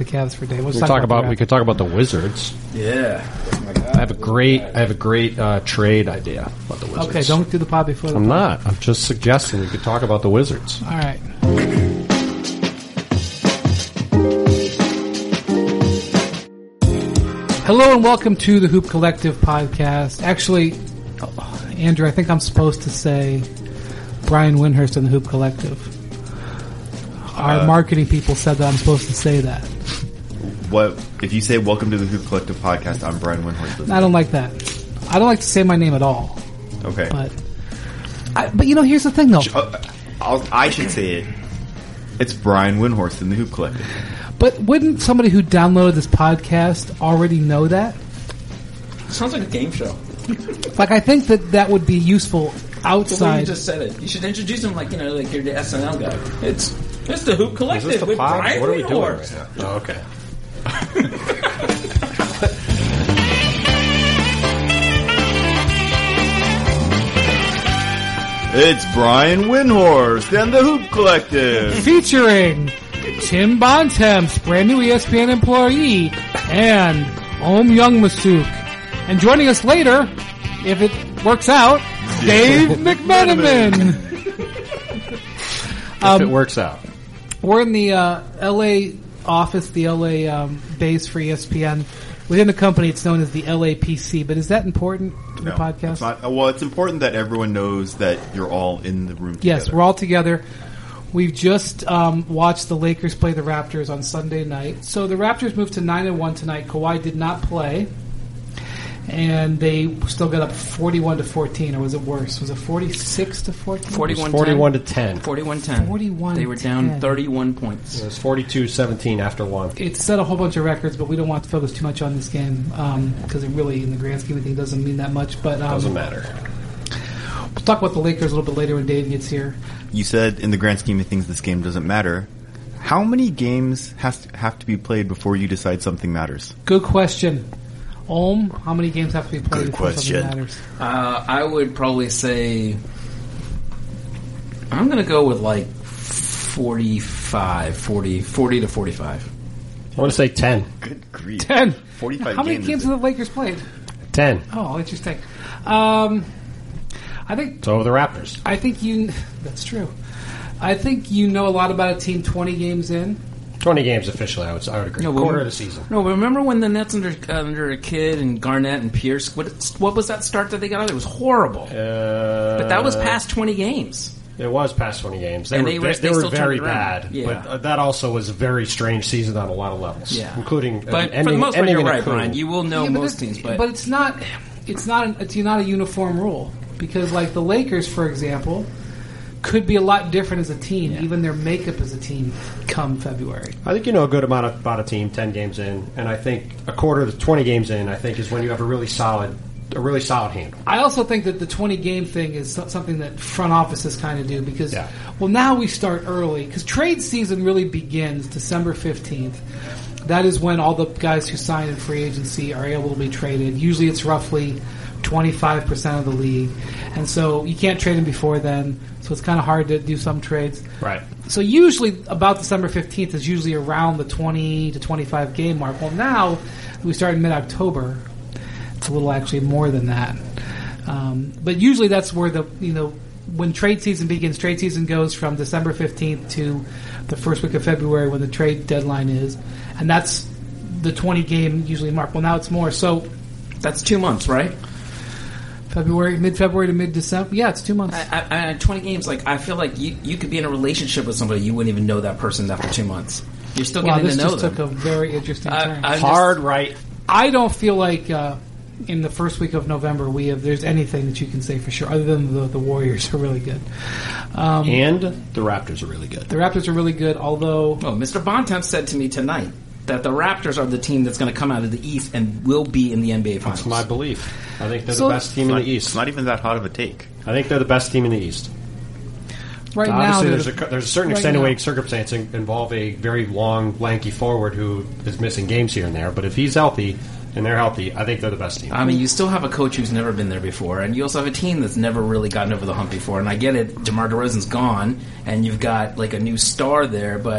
the Cavs for Dave. We could talk about the Wizards. Yeah. Oh my God. I have a great trade idea about the Wizards. Okay, don't do the pod before the I'm pod. not. I'm just suggesting we could talk about the Wizards. All right. Hello and welcome to the Hoop Collective podcast. Actually, Andrew, I think I'm supposed to say Brian Windhorst and the Hoop Collective. Our marketing people said that I'm supposed to say that. What if you say "Welcome to the Hoop Collective podcast"? I'm Brian Windhorst. I don't like that. I don't like to say my name at all. Okay, but you know, here's the thing, though. I should say it. It's Brian Windhorst in the Hoop Collective. But wouldn't somebody who downloaded this podcast already know that? Sounds like a game show. Like, I think that would be useful outside. The way you just said it. You should introduce him like you're the SNL guy. It's the Hoop Collective with Brian What are we doing Windhorst. right now? Oh, okay. It's Brian Windhorst and the Hoop Collective. Featuring Tim Bontemps, brand new ESPN employee, and Om Youngmasuk. And joining us later, if it works out, Dave McMenamin. If it works out. We're in the LA office, the LA base for ESPN. Within the company, it's known as the LAPC. But is that important to the podcast? It's not. Well, it's important that everyone knows that you're all in the room together. Yes, we're all together. We've just watched the Lakers play the Raptors on Sunday night. So the Raptors moved to 9-1 tonight. Kawhi did not play. And they still got up 41-14, or was it worse? Was it 46-14? 41-10. 41-10. They were down 31 points. It was 42-17 after one. It set a whole bunch of records, but we don't want to focus too much on this game because it really, in the grand scheme of things, doesn't mean that much. But doesn't matter. We'll talk about the Lakers a little bit later when Dave gets here. You said, in the grand scheme of things, this game doesn't matter. How many games have to be played before you decide something matters? Good question. Ohm, how many games have to be played before something matters? I would probably say I'm going to go with like 40 to 45. I want to say 10. Good grief. 10. 45 How many games have the Lakers played? 10. Oh, interesting. I think... So over the Raptors. I think that's true. I think you know a lot about a team 20 games in. 20 games officially, I would agree. No, quarter of the season. No, remember when the Nets under a kid and Garnett and Pierce? What was that start that they got out? It was horrible. But that was past 20 games. It was past 20 games. They were still very turned it around. bad. Yeah. But that also was a very strange season on a lot of levels, including. But for the most part, you're right, Brian. You will know most teams, but it's not a uniform rule because, like the Lakers, for example, could be a lot different as a team, even their makeup as a team come February. I think you know a good amount about a team 10 games in, and I think a quarter of the 20 games in, I think, is when you have a really solid handle. I also think that the 20-game thing is something that front offices kind of do because, well, now we start early because trade season really begins December 15th. That is when all the guys who sign in free agency are able to be traded. Usually it's roughly 25% of the league. And so you can't trade them before then. So it's kind of hard to do some trades. Right. So usually about December 15th is usually around the 20 to 25 game mark. Well, now we start in mid-October. It's a little actually more than that. But usually that's where when trade season begins. Trade season goes from December 15th to the first week of February when the trade deadline is. And that's the 20-game usually mark. Well, now it's more. So that's 2 months, right? Mid-February to mid-December. Yeah, it's 2 months. 20 games, like, I feel like you could be in a relationship with somebody, you wouldn't even know that person after 2 months. You're still getting to know them. This just took a very interesting turn. Right. I don't feel like in the first week of November there's anything that you can say for sure, other than the Warriors are really good. And the Raptors are really good. The Raptors are really good, although... Oh, Mr. Bontemps said to me tonight that the Raptors are the team that's going to come out of the East and will be in the NBA Finals. That's my belief. I think they're the best team in the East. It's not even that hot of a take. I think they're the best team in the East. Right now, obviously, there's a certain extenuating circumstance involve a very long, lanky forward who is missing games here and there. But if he's healthy and they're healthy, I think they're the best team. I mean, you still have a coach who's never been there before, and you also have a team that's never really gotten over the hump before. And I get it, DeMar DeRozan's gone, and you've got like a new star there, but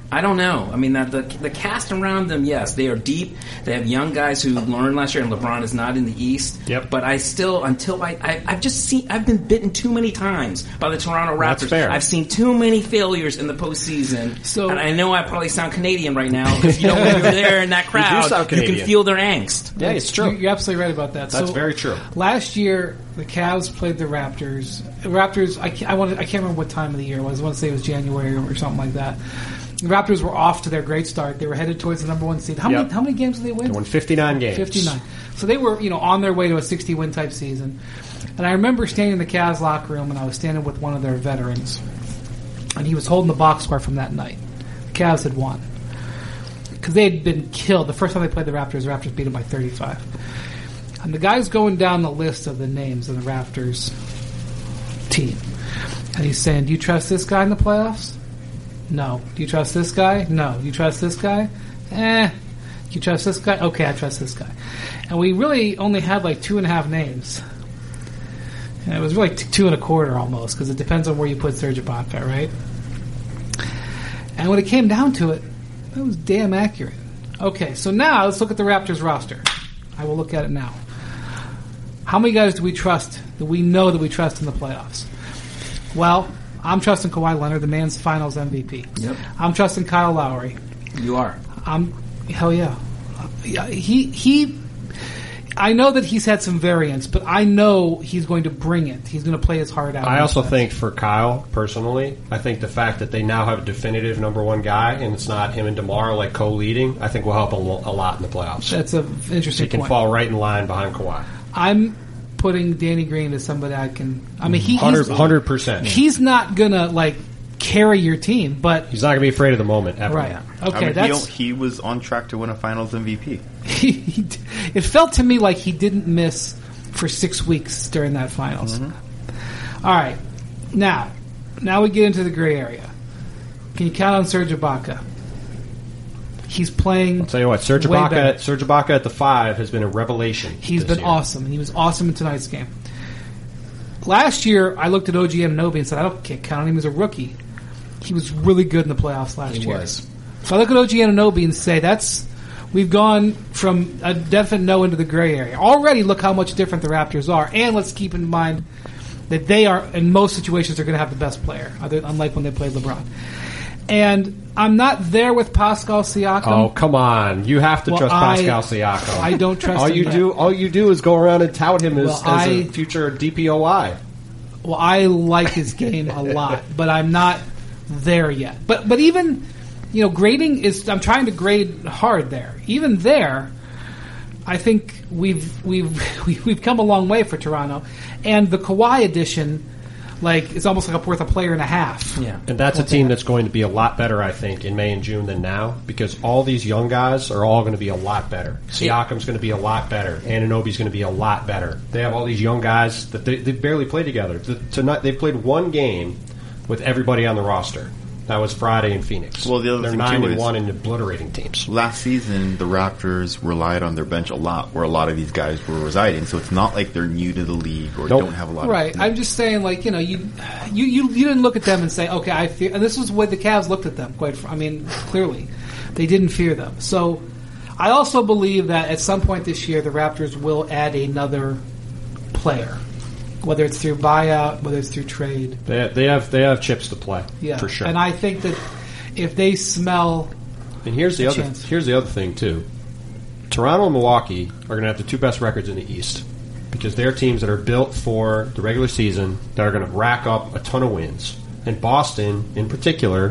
I don't know. I mean, the cast around them, yes, they are deep. They have young guys who learned last year, and LeBron is not in the East. Yep. But I've been bitten too many times by the Toronto Raptors. That's fair. I've seen too many failures in the postseason. So- and I know I probably sound Canadian right now because when you're there in that crowd, sound you Canadian. can feel their angst. Yeah, it's true. You're absolutely right about that. That's very true. Last year, the Cavs played the Raptors. I can't remember what time of the year it was. I want to say it was January or something like that. The Raptors were off to their great start. They were headed towards the number one seed. How many games did they win? They won 59 games. 59. So they were, on their way to a 60-win type season. And I remember standing in the Cavs locker room, and I was standing with one of their veterans. And he was holding the box score from that night. The Cavs had won. Because they had been killed. The first time they played the Raptors beat them by 35. And the guy's going down the list of the names of the Raptors team. And he's saying, do you trust this guy in the playoffs? No. Do you trust this guy? No. Do you trust this guy? Do you trust this guy? Okay, I trust this guy. And we really only had like 2.5 names. And it was really 2.25 almost, because it depends on where you put Serge Ibaka, right? And when it came down to it, that was damn accurate. Okay, so now let's look at the Raptors roster. I will look at it now. How many guys do we trust, that we know that we trust in the playoffs? Well, I'm trusting Kawhi Leonard, the man's finals MVP. Yep. I'm trusting Kyle Lowry. You are. Hell yeah. I know that he's had some variance, but I know he's going to bring it. He's going to play his heart out. I also think for Kyle, personally, I think the fact that they now have a definitive number one guy, and it's not him and DeMar like co-leading, I think will help a lot in the playoffs. That's an interesting He can point. fall right in line behind Kawhi. I'm putting Danny Green as somebody I can... I mean, he's 100%. He's not going to, carry your team, but... He's not going to be afraid of the moment, ever. Right. Okay, he was on track to win a Finals MVP. It felt to me like he didn't miss for 6 weeks during that finals. Mm-hmm. All right. Now we get into the gray area. Can you count on Serge Ibaka? He's playing. I'll tell you what, Serge way better. Ibaka at the 5 has been a revelation. He's this been year. awesome, and he was awesome in tonight's game. Last year, I looked at OG Anunoby and said, can't count on him as a rookie. He was really good in the playoffs last year. He was. So I look at OG Anunoby and say, we've gone from a definite no into the gray area. Already look how much different the Raptors are, and let's keep in mind that they are, in most situations, they're going to have the best player, unlike when they played LeBron. And I'm not there with Pascal Siakam. Oh, come on. You have to trust Pascal Siakam. I don't trust all him yet. All you do is go around and tout him as I- a future DPOI. Well, I like his game a lot, but I'm not there yet. But even, grading is, I'm trying to grade hard there. Even there, I think we've come a long way for Toronto. And the Kawhi edition, it's almost like worth a player and a half. Yeah. And that's a team that's going to be a lot better, I think, in May and June than now, because all these young guys are all going to be a lot better. Siakam's going to be a lot better. Anunoby's going to be a lot better. They have all these young guys that they barely play together. Tonight, they've played one game with everybody on the roster. That was Friday in Phoenix. Well, the other They're thing 9-1 and obliterating teams. Last season, the Raptors relied on their bench a lot, where a lot of these guys were residing. So it's not like they're new to the league or don't have a lot. Right. I'm just saying, you didn't look at them and say, okay, I fear. And this was the way the Cavs looked at them. Clearly, they didn't fear them. So I also believe that at some point this year, the Raptors will add another player. Whether it's through buyout, whether it's through trade. They have chips to play, for sure. And I think that if they smell... And here's the other thing, too. Toronto and Milwaukee are going to have the two best records in the East because they're teams that are built for the regular season that are going to rack up a ton of wins. And Boston, in particular,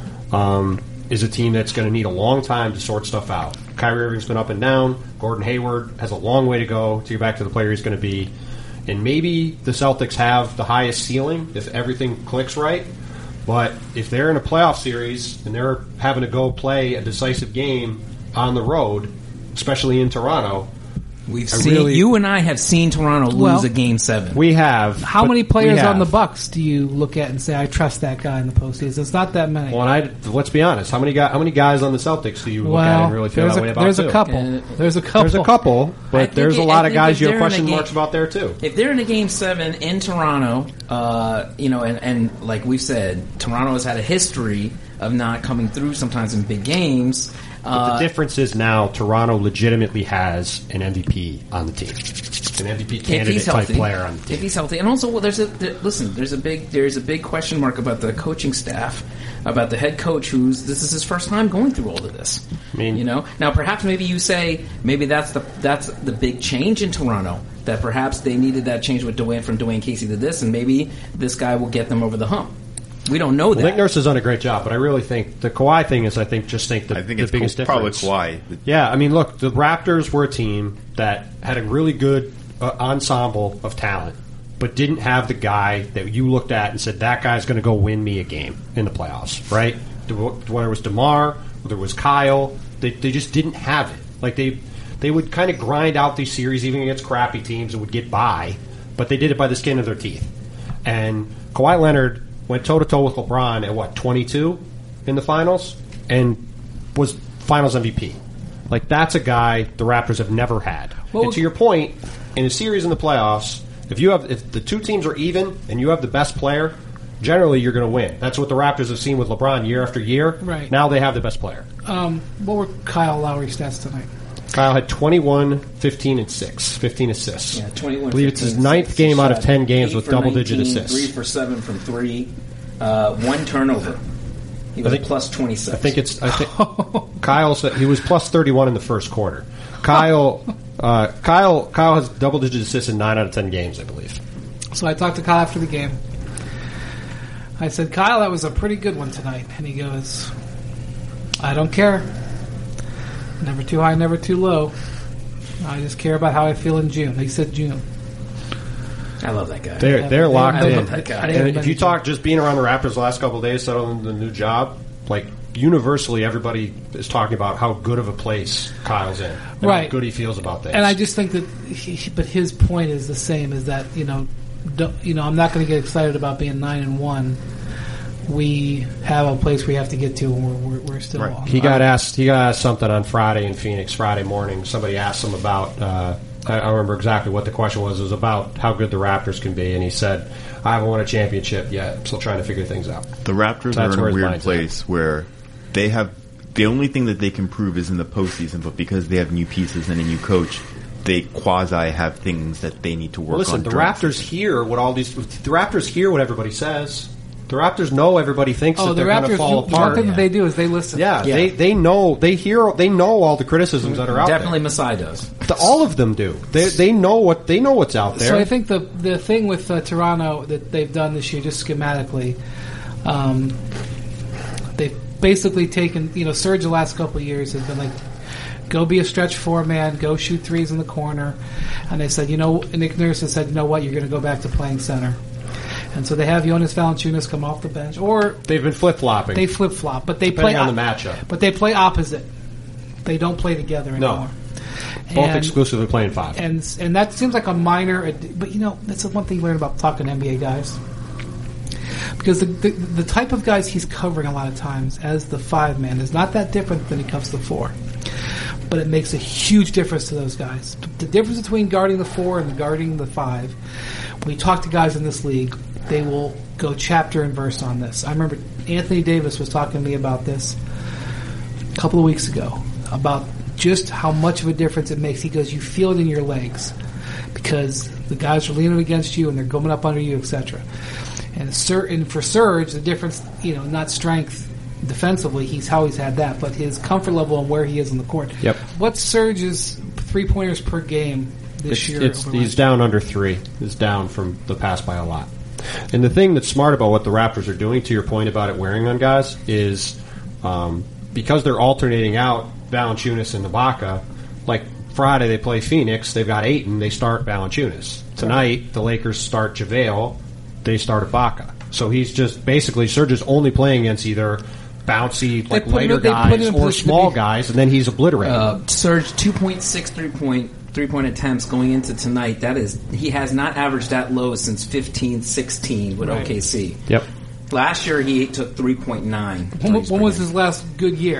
is a team that's going to need a long time to sort stuff out. Kyrie Irving's been up and down. Gordon Hayward has a long way to go to get back to the player he's going to be. And maybe the Celtics have the highest ceiling if everything clicks right. But if they're in a playoff series and they're having to go play a decisive game on the road, especially in Toronto, you and I have seen Toronto lose a Game 7. We have. How many players on the Bucks do you look at and say, I trust that guy in the postseason? It's not that many. Well, let's be honest. How many guys on the Celtics do you look at and really feel that way about? There's a couple. There's a couple, but there's a lot of guys you have question marks about there too. If they're in a Game 7 in Toronto, and like we've said, Toronto has had a history of not coming through sometimes in big games. But the difference is now Toronto legitimately has an MVP on the team, an MVP candidate type player on the team. If he's healthy, and also, well, there's a big question mark about the coaching staff, about the head coach this is his first time going through all of this. I mean, now perhaps maybe you say maybe that's the big change in Toronto, that perhaps they needed that change with Dwayne Casey to this, and maybe this guy will get them over the hump. We don't know that. Nick Nurse has done a great job, but I really think the Kawhi thing is, I think it's the biggest difference. Probably Kawhi. Yeah, I mean, look, the Raptors were a team that had a really good ensemble of talent, but didn't have the guy that you looked at and said, that guy's going to go win me a game in the playoffs, right? Whether it was DeMar, whether it was Kyle, they just didn't have it. Like, they would kind of grind out these series even against crappy teams and would get by, but they did it by the skin of their teeth. And Kawhi Leonard went toe-to-toe with LeBron at, 22 in the finals, and was finals MVP. Like, that's a guy the Raptors have never had. Well, and to your point, in a series in the playoffs, if the two teams are even and you have the best player, generally you're going to win. That's what the Raptors have seen with LeBron year after year. Right. Now they have the best player. What were Kyle Lowry's stats tonight? Kyle had 21, 15, and 6. 15 assists. Yeah, 21. I believe it's his ninth game out of 10 games with double-digit assists. 3 for 7 from 3. 1 turnover. He was plus 26. I think Kyle said he was plus 31 in the first quarter. Kyle has double-digit assists in 9 out of 10 games, I believe. So I talked to Kyle after the game. I said, Kyle, that was a pretty good one tonight. And he goes, I don't care. Never too high, never too low. I just care about how I feel in June. He said June. I love that guy. They're locked in. Love that guy. And if you talk just being around the Raptors the last couple of days, settling the new job, like universally everybody is talking about how good of a place Kyle's in, and how good he feels about things. And I just think that, but his point is the same: is that I'm not going to get excited about being 9-1. We have a place we have to get to, and we're still. Right. He got asked something on Friday in Phoenix, Friday morning. Somebody asked him about. I don't remember exactly what the question was. It was about how good the Raptors can be, and he said, "I haven't won a championship yet. I'm still trying to figure things out." The Raptors are in a weird place where they have the only thing that they can prove is in the postseason, but because they have new pieces and a new coach, they quasi have things that they need to work on. Listen, the Raptors hear what everybody says. The Raptors know everybody thinks that they're going to fall apart. One thing that they do is they listen. Yeah. They know all the criticisms that are out Definitely there. Masai does. All of them do. They know what's out there. So I think the thing with Toronto that they've done this year, just schematically, they've basically taken, Serge the last couple of years has been like, go be a stretch 4-man, go shoot threes in the corner, and they said, Nick Nurse has said, you know what, you're going to go back to playing center. And so they have Jonas Valanciunas come off the bench, or they've been flip-flopping. They flip-flop, but they depending play on the matchup. But they play opposite. They don't play together anymore. No, both exclusively playing 5. And that seems like a minor, but that's the one thing you learn about talking to NBA guys, because the type of guys he's covering a lot of times as the 5-man is not that different than he comes to the 4. But it makes a huge difference to those guys. The difference between guarding the 4 and guarding the 5. When you talk to guys in this league, they will go chapter and verse on this. I remember Anthony Davis was talking to me about this a couple of weeks ago, about just how much of a difference it makes. He goes, you feel it in your legs because the guys are leaning against you and they're going up under you, etc. And for Serge, the difference, not strength defensively, he's always had that, but his comfort level and where he is on the court. Yep. What's Serge's 3-pointers per game this year? He's down under 3. He's down from the past by a lot. And the thing that's smart about what the Raptors are doing, to your point about it wearing on guys, is because they're alternating out Valanciunas and Ibaka. Like Friday, they play Phoenix. They've got Ayton. They start Valanciunas. Tonight, the Lakers start JaVale. They start Ibaka. So he's just basically Serge is only playing against either bouncy, lighter guys or small guys, and then he's obliterated. Serge 2.6 3-point attempts going into tonight. He has not averaged that low since 15-16 with OKC. Yep. Last year he took 3.9. When was his last good year?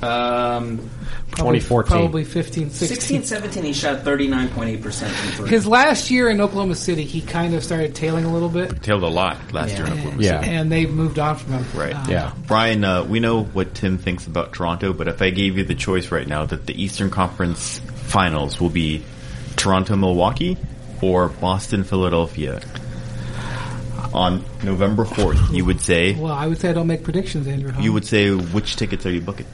2014. Probably 15, 16. 16-17, he shot 39.8% from three. His last year in Oklahoma City, he kind of started tailing a little bit. Tailed a lot last year in Oklahoma Yeah. City. And they've moved on from him. Right. Yeah. Brian, we know what Tim thinks about Toronto, but if I gave you the choice right now that the Eastern Conference Finals will be Toronto-Milwaukee or Boston-Philadelphia on November 4th, you would say... Well, I would say I don't make predictions, Andrew. You would say, which tickets are you booking?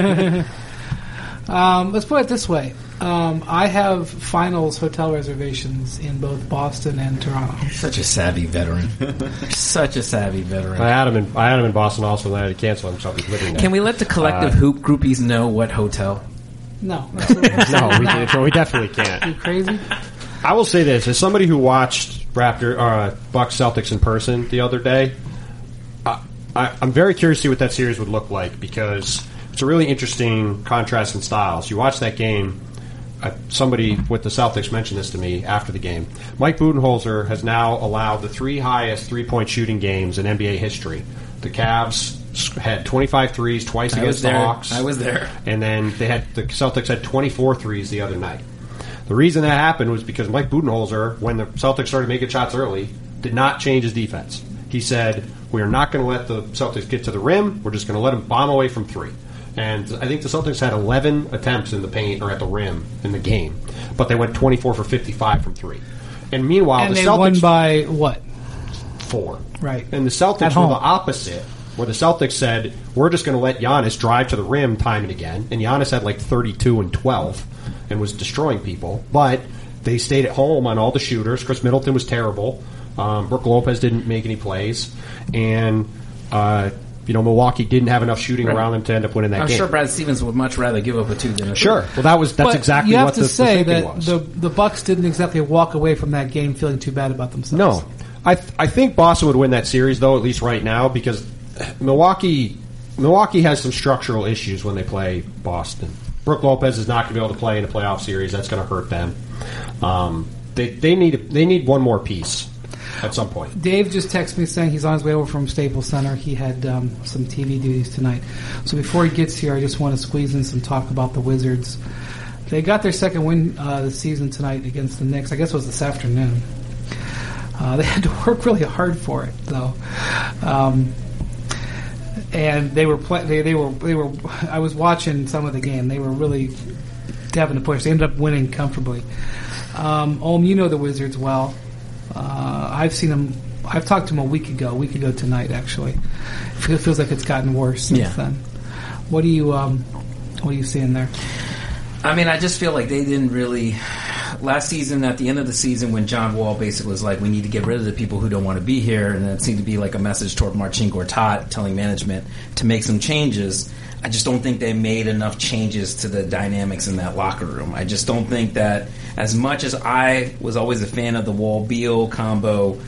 Let's put it this way. I have finals hotel reservations in both Boston and Toronto. Such a savvy veteran. Such a savvy veteran. I had him in Boston also, and I had to cancel him, so he's living there. Can we let the collective hoop groupies know what hotel? No. No, we definitely can't. You crazy? I will say this: as somebody who watched Bucks Celtics in person the other day, I'm very curious to see what that series would look like, because it's a really interesting contrast in styles. You watch that game. Somebody with the Celtics mentioned this to me after the game. Mike Budenholzer has now allowed the 3 highest 3-point shooting games in NBA history. The Cavs had 25 threes twice against the Hawks. I was there. And then the Celtics had 24 threes the other night. The reason that happened was because Mike Budenholzer, when the Celtics started making shots early, did not change his defense. He said, we are not going to let the Celtics get to the rim. We're just going to let them bomb away from 3. And I think the Celtics had 11 attempts in the paint or at the rim in the game, but they went 24 for 55 from 3. And meanwhile, and the they Celtics won by what? 4. Right. And the Celtics were the opposite, where the Celtics said, we're just going to let Giannis drive to the rim time and again. And Giannis had like 32 and 12 and was destroying people. But they stayed at home on all the shooters. Chris Middleton was terrible. Brook Lopez didn't make any plays. And, Milwaukee didn't have enough shooting around them to end up winning that game. I'm sure Brad Stevens would much rather give up a 2 than a 3. Sure. Well, that's exactly what the thinking was. The Bucks didn't exactly walk away from that game feeling too bad about themselves. No. I think Boston would win that series, though, at least right now, because Milwaukee has some structural issues when they play Boston. Brook Lopez is not going to be able to play in a playoff series. That's going to hurt them. They need one more piece at some point. Dave just texted me saying he's on his way over from Staples Center. He had some TV duties tonight. So before he gets here, I just want to squeeze in some talk about the Wizards. They got their second win this season tonight against the Knicks. I guess it was this afternoon. They had to work really hard for it, though. And they were. I was watching some of the game. They were really having to push. They ended up winning comfortably. You know the Wizards well. I've seen them. I've talked to them a week ago tonight, actually. It feels like it's gotten worse since then. What are you seeing there? I mean, I just feel like they didn't really. Last season, at the end of the season, when John Wall basically was like, we need to get rid of the people who don't want to be here, and it seemed to be like a message toward Marcin Gortat telling management to make some changes, I just don't think they made enough changes to the dynamics in that locker room. I just don't think that, as much as I was always a fan of the Wall-Beal combo,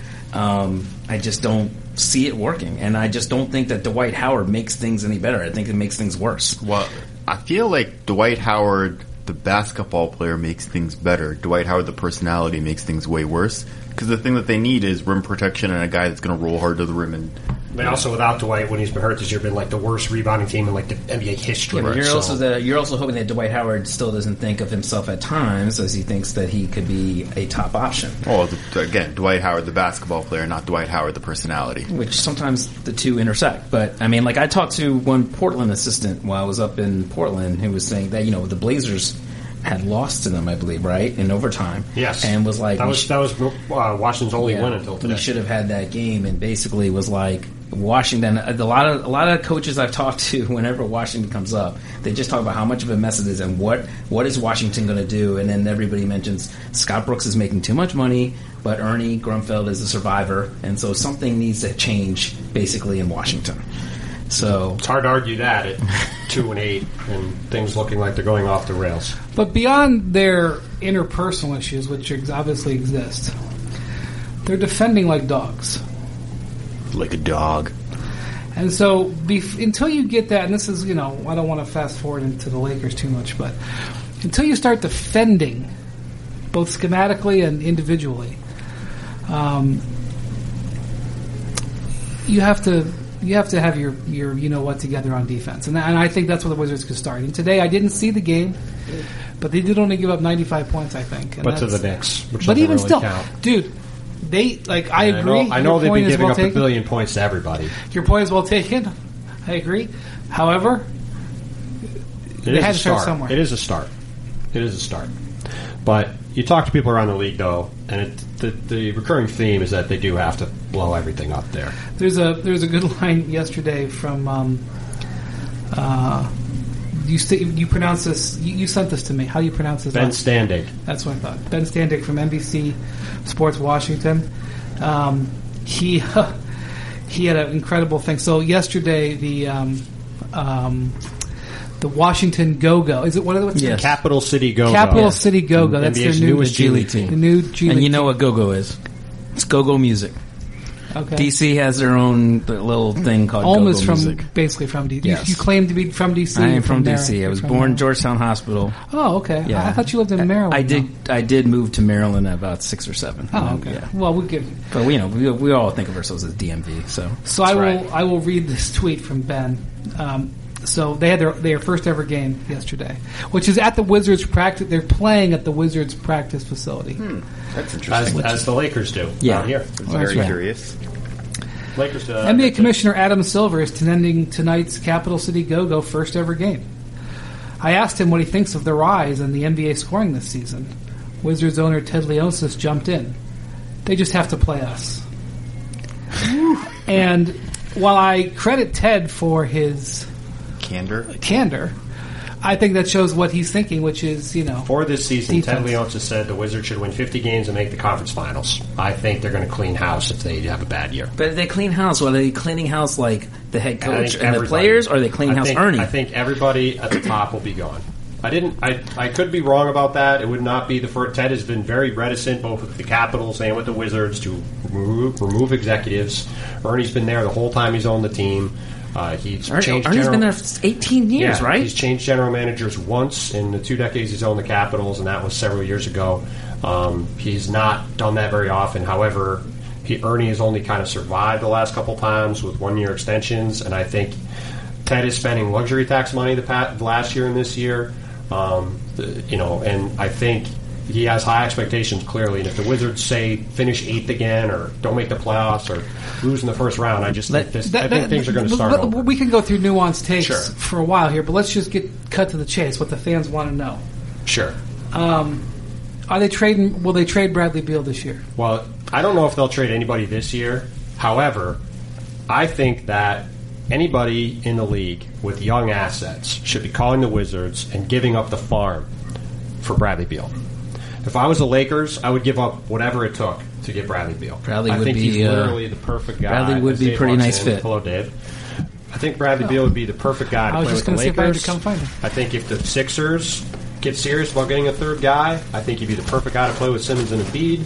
I just don't see it working. And I just don't think that Dwight Howard makes things any better. I think it makes things worse. Well, I feel like Dwight Howard, the basketball player, makes things better. Dwight Howard, the personality, makes things way worse. Because the thing that they need is rim protection and a guy that's going to roll hard to the rim. And they also, without Dwight, when he's been hurt this year, been like the worst rebounding team in like the NBA history. Yeah, but you're also hoping that Dwight Howard still doesn't think of himself at times as he thinks that he could be a top option. Oh, again, Dwight Howard, the basketball player, not Dwight Howard, the personality. Which sometimes the two intersect. But, I mean, like I talked to one Portland assistant while I was up in Portland who was saying that, the Blazers had lost to them, I believe, right, in overtime. Yes, and was like that was Washington's only win until today. We should have had that game, and basically was like Washington. A lot of coaches I've talked to, whenever Washington comes up, they just talk about how much of a mess it is and what is Washington going to do, and then everybody mentions Scott Brooks is making too much money, but Ernie Grunfeld is a survivor, and so something needs to change basically in Washington. So it's hard to argue that at 2-8 and things looking like they're going off the rails. But beyond their interpersonal issues, which obviously exist, they're defending like dogs. Like a dog. And so until you get that, and this is, I don't want to fast forward into the Lakers too much, but until you start defending, both schematically and individually, you have to you have to have your you know what together on defense, and I think that's where the Wizards could start. And today I didn't see the game, but they did only give up 95 points, I think. And but to the Knicks, which but doesn't even really still, count. Dude, they I agree. I know they've been giving up a a billion points to everybody. Your point is well taken. I agree. However, It is a start. It is a start. It is a start. But you talk to people around the league, though, and the recurring theme is that they do have to blow everything up there. There's a good line yesterday from you pronounce this. You sent this to me. How do you pronounce this? Ben Standig. That's what I thought. Ben Standig from NBC Sports Washington. He had an incredible thing. So yesterday the Washington Go-Go. Is it what? Yes. Capital City Go-Go. Capital City Go-Go. That's NBA's their newest G League team. The new G League. And you know what Go-Go is? It's Go-Go Music. Okay. DC has their own little thing called Almost Go-Go from Music. basically from DC. Yes. You claim to be from DC. I am from there. DC. I was You're born from in Georgetown Hospital. Oh, okay. Yeah. I thought you lived in Maryland. I did. I did move to Maryland at about 6 or 7. Oh, okay. Yeah. Well, we'll give. But we all think of ourselves as DMV. So I will read this tweet from Ben. So they had their first ever game yesterday, which is at the Wizards practice. They're playing at the Wizards practice facility. That's interesting. As the Lakers do. Yeah. Down here. It's very right. curious. Lakers. NBA Commissioner Adam Silver is attending tonight's Capital City Go-Go first ever game. I asked him what he thinks of the rise in the NBA scoring this season. Wizards owner Ted Leonsis jumped in. They just have to play us. And while I credit Ted for his candor, I think that shows what he's thinking, which is, for this season, defense. Ted Leonsis said the Wizards should win 50 games and make the conference finals. I think they're going to clean house if they have a bad year. But if they clean house, are they cleaning house like the head coach and the players, or are they cleaning house Ernie? I think everybody at the top will be gone. I could be wrong about that. It would not be the first. Ted has been very reticent, both with the Capitals and with the Wizards, to remove executives. Ernie's been there the whole time he's owned the team. Ernie's been there for 18 years, right? He's changed general managers once in the 2 decades he's owned the Capitals, and that was several years ago. He's not done that very often. However, Ernie has only kind of survived the last couple times with 1-year extensions, and I think Ted is spending luxury tax money the last year and this year. And I think he has high expectations, clearly. And if the Wizards say finish 8th again, or don't make the playoffs, or lose in the first round, I think things are going to start over. We can go through nuanced takes Sure. for a while here, but let's just cut to the chase. What the fans want to know. Sure. Are they trading? Will they trade Bradley Beal this year? Well, I don't know if they'll trade anybody this year. However, I think that anybody in the league with young assets should be calling the Wizards and giving up the farm for Bradley Beal. If I was the Lakers, I would give up whatever it took to get Bradley Beal. Bradley I would think be he's literally the perfect guy. Bradley would be Dave pretty walks nice in. fit. Hello, Dave. I think Bradley Beal would be the perfect guy to I was play just with the going to see if I had to Lakers. come find him. I think if the Sixers get serious about getting a third guy, I think he'd be the perfect guy to play with Simmons and Embiid.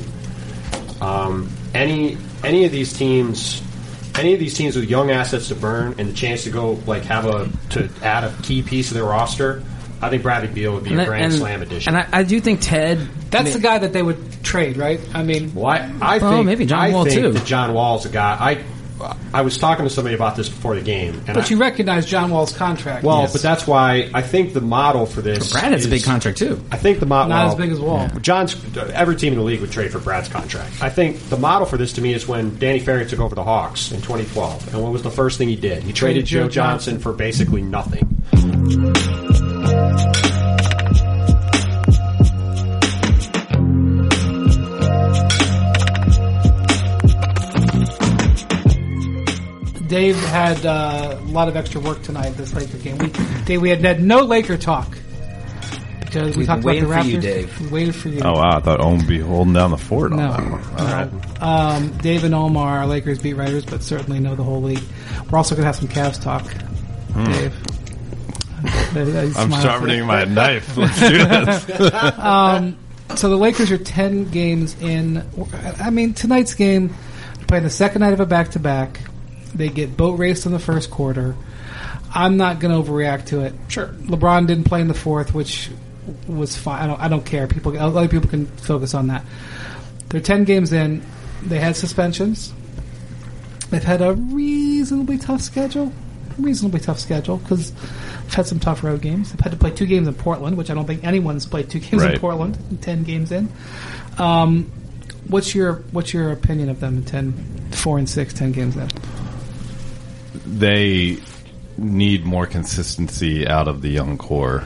Any of these teams with young assets to burn and the chance to go to add a key piece of their roster, I think Bradley Beal would be a grand slam addition. And I do think Ted. That's the guy that they would trade, right? I mean, I think maybe John Wall think too. that John Wall's a guy. I was talking to somebody about this before the game, but you recognize John Wall's contract. Well, Yes. but that's why I think the model for this. Brad has a big contract too. I think the model Not as big as Wall. Every team in the league would trade for Brad's contract. I think the model for this to me is when Danny Ferry took over the Hawks in 2012, and what was the first thing he did? He traded Joe Johnson for basically nothing. Dave had a lot of extra work tonight this Laker game. We had no Laker talk because we talked about the Raptors. For you, Dave. We waited for you. Oh wow! I thought Ohm would be holding down the fort on that one. All right. Dave and Ohm are our Lakers beat writers, but certainly know the whole league. We're also going to have some Cavs talk. Dave, I'm sharpening my knife. Let's do this. So the Lakers are 10 games in. I mean, tonight's game, they're playing the second night of a back-to-back. They get boat raced in the first quarter. I'm not going to overreact to it. Sure. LeBron didn't play in the fourth, which was fine. I don't care. Other people can focus on that. They're 10 games in. They had suspensions. They've had a reasonably tough schedule. Because we've had some tough road games. They've had to play 2 games in Portland, which I don't think anyone's played 2 games in Portland. 10 games in. What's your opinion of them? 4-6, 10 games in. They need more consistency out of the young core,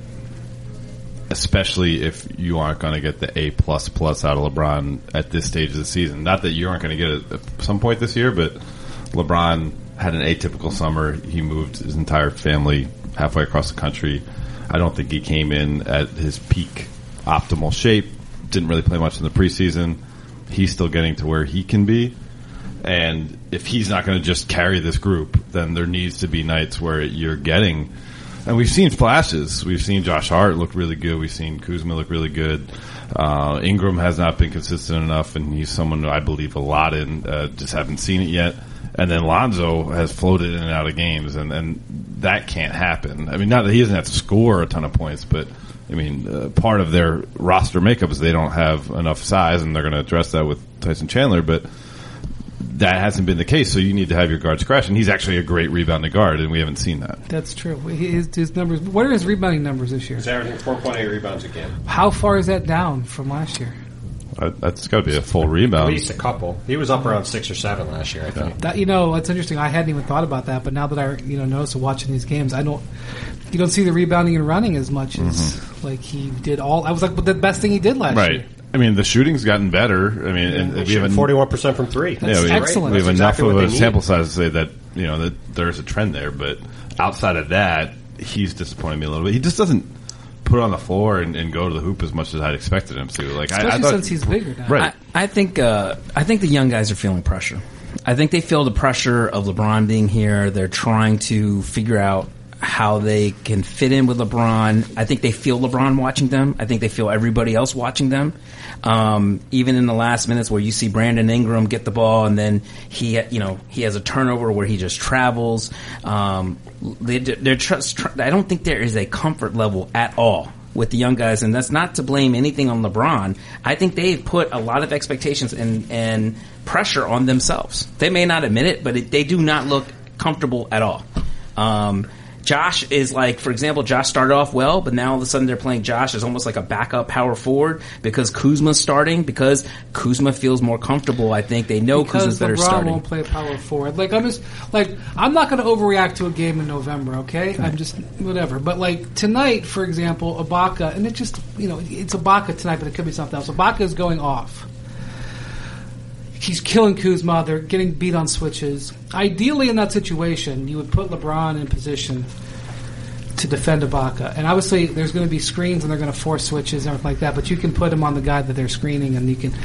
especially if you aren't going to get the A++ out of LeBron at this stage of the season. Not that you aren't going to get it at some point this year, but LeBron had an atypical summer. He moved his entire family halfway across the country. I don't think he came in at his peak optimal shape. Didn't really play much in the preseason. He's still getting to where he can be. And if he's not going to just carry this group, then there needs to be nights where you're getting... And we've seen flashes. We've seen Josh Hart look really good. We've seen Kuzma look really good. Ingram has not been consistent enough, and he's someone who I believe a lot in. Just haven't seen it yet. And then Lonzo has floated in and out of games, and that can't happen. I mean, not that he doesn't have to score a ton of points, but I mean, part of their roster makeup is they don't have enough size, and they're going to address that with Tyson Chandler, but that hasn't been the case, so you need to have your guards crash, and he's actually a great rebounding guard, and we haven't seen that. That's true. His numbers. What are his rebounding numbers this year? He's averaging 4.8 rebounds a game. How far is that down from last year? That's got to be a full rebound. At least a couple. He was up around 6 or 7 last year, I think. That, it's interesting. I hadn't even thought about that, but now that I noticed watching these games, you don't see the rebounding and running as much as like he did all. I was like, the best thing he did last year. Right. I mean, the shooting's gotten better. I mean, and we have 41% from 3. That's excellent. We have enough of a sample size to say that that there's a trend there. But outside of that, he's disappointed me a little bit. He just doesn't put on the floor and go to the hoop as much as I'd expected him to. Like, especially I thought, since he's bigger now. Right. I think the young guys are feeling pressure. I think they feel the pressure of LeBron being here. They're trying to figure out how they can fit in with LeBron. I think they feel LeBron watching them. I think they feel everybody else watching them. Even in the last minutes where you see Brandon Ingram get the ball and then he has a turnover where he just travels. They're I don't think there is a comfort level at all with the young guys, and that's not to blame anything on LeBron. I think they've put a lot of expectations and pressure on themselves. They may not admit it, but they do not look comfortable at all. Josh is like, for example, Josh started off well, but now all of a sudden they're playing Josh as almost like a backup power forward because Kuzma's starting, because Kuzma feels more comfortable. I think they know Kuzma's better starting. Because LeBron won't play power forward. I'm not going to overreact to a game in November, okay? I'm just, whatever. But like tonight, for example, Ibaka, and it just, it's Ibaka tonight, but it could be something else. Ibaka is going off. He's killing Kuzma. They're getting beat on switches. Ideally, in that situation, you would put LeBron in position to defend Ibaka. And obviously, there's going to be screens and they're going to force switches and everything like that. But you can put him on the guy that they're screening, and you can.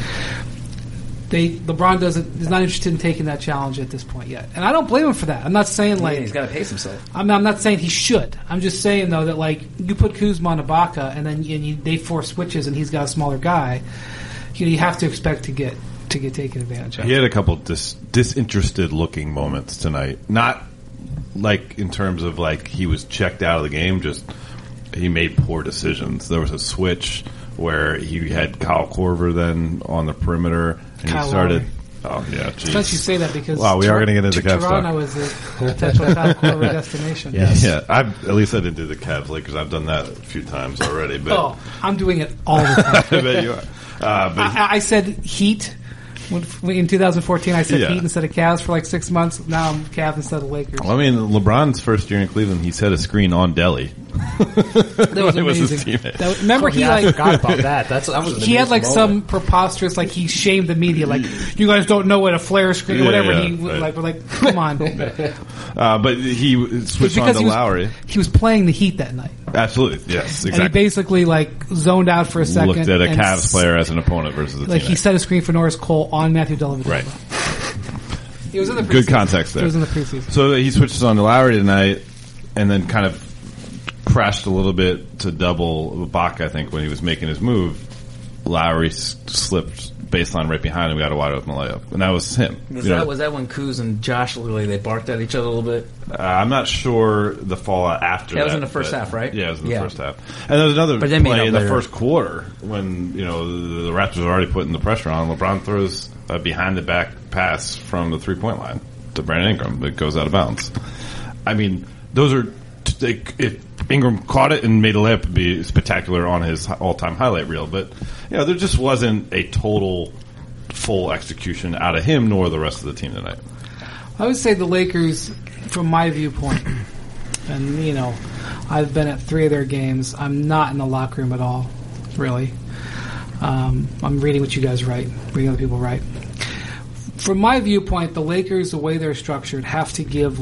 LeBron is not interested in taking that challenge at this point yet, and I don't blame him for that. I'm not saying he's got to pace himself. I'm not saying he should. I'm just saying though that you put Kuzma on Ibaka, and then they force switches, and he's got a smaller guy. You have to expect to get taken advantage of. He had a couple disinterested looking moments tonight. Not like in terms of like he was checked out of the game, just he made poor decisions. There was a switch where he had Kyle Korver then on the perimeter, and he started. Oh yeah, geez. Since you say that, because we are going to get into Cavs. Toronto is a potential Kyle Korver destination. Yes. Yeah, at least I didn't do the Cavs Lakers. I've done that a few times already. But I'm doing it all the time. I bet you are. I said Heat. In 2014, I said Heat instead of Cavs for like 6 months. Now I'm Cavs instead of Lakers. Well, I mean, LeBron's first year in Cleveland, he set a screen on Delly. That was amazing. Remember, I forgot about that. That was he had like some preposterous, like he shamed the media, like you guys don't know what a flare screen, or whatever. We're like, come on. But he switched on to Lowry. He was playing the Heat that night. Absolutely, yes, exactly. And he basically zoned out for a second. Looked at a Cavs player as an opponent versus a teammate. He set a screen for Norris Cole on Matthew Dellavedova. Right. It was in the preseason. Good context there. It was in the preseason. So he switches on to Lowry tonight, and then kind of crashed a little bit to double Ibaka, I think, when he was making his move. Lowry slipped baseline right behind him, got a wide open layup, and that was him. Was that when Kuz and Josh literally they barked at each other a little bit? I'm not sure the fallout after that. That was in the first half, right? Yeah, it was in the first half. And there was another play in the first quarter when the Raptors were already putting the pressure on. LeBron throws a behind the back pass from the 3-point line. to Brandon Ingram that goes out of bounds. I mean, those are if Ingram caught it and made a layup, it'd be spectacular on his all-time highlight reel. But there just wasn't a total full execution out of him nor the rest of the team tonight. I would say the Lakers, from my viewpoint, and I've been at 3 of their games. I'm not in the locker room at all, really. I'm reading what you guys write, reading other people write. From my viewpoint, the Lakers, the way they're structured, have to give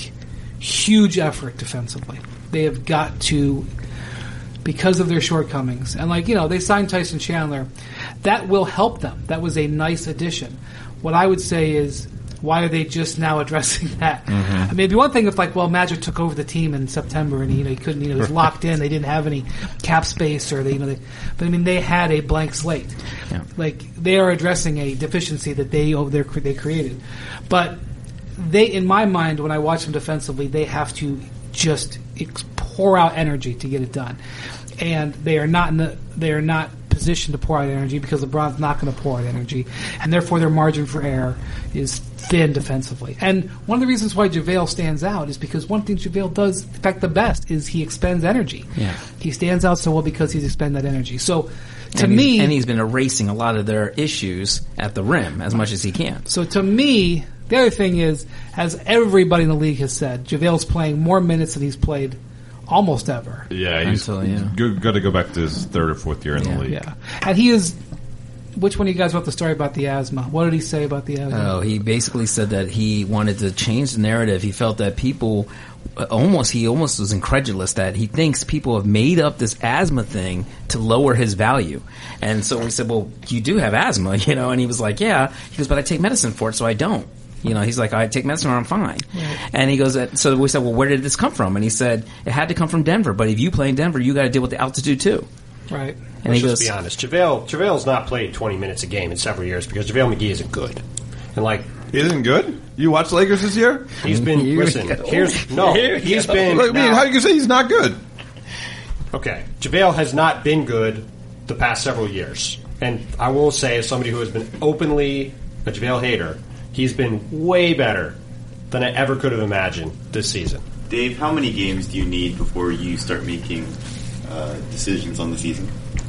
huge effort defensively. They have got to, because of their shortcomings. And they signed Tyson Chandler. That will help them. That was a nice addition. What I would say is, why are they just now addressing that? Mm-hmm. I mean, it'd be one thing if Magic took over the team in September and he couldn't, he was locked in. They didn't have any cap space, or but I mean, they had a blank slate. Yeah. They are addressing a deficiency that they created. But in my mind, when I watch them defensively, they have to just pour out energy to get it done, and they are not positioned to pour out energy because LeBron's not going to pour out energy, and therefore their margin for error is thin defensively. And one of the reasons why JaVale stands out is because one thing JaVale does, in fact, the best is he expends energy. Yeah. He stands out so well because he's expended that energy. So, he's been erasing a lot of their issues at the rim as much as he can. So to me, the other thing is, as everybody in the league has said, JaVale's playing more minutes than he's played almost ever. Yeah, he's got to go back to his 3rd or 4th year in the league. Yeah, and he is. Which one of you guys wrote the story about the asthma? What did he say about the asthma? Oh, he basically said that he wanted to change the narrative. He felt that people he almost was incredulous that he thinks people have made up this asthma thing to lower his value. And so we said, well, you do have asthma, and he was like, yeah. He goes, but I take medicine for it, so I don't. He's like, I take medicine or I'm fine. Right. And he goes, so we said, well, where did this come from? And he said, it had to come from Denver. But if you play in Denver, you got to deal with the altitude too. Right. And let's just be honest. JaVale's not played 20 minutes a game in several years because JaVale McGee isn't good. And he isn't good? You watched Lakers this year? He's been, he's been, how do you say he's not good? Okay. JaVale has not been good the past several years. And I will say, as somebody who has been openly a JaVale hater, he's been way better than I ever could have imagined this season. Dave, how many games do you need before you start making decisions on the season?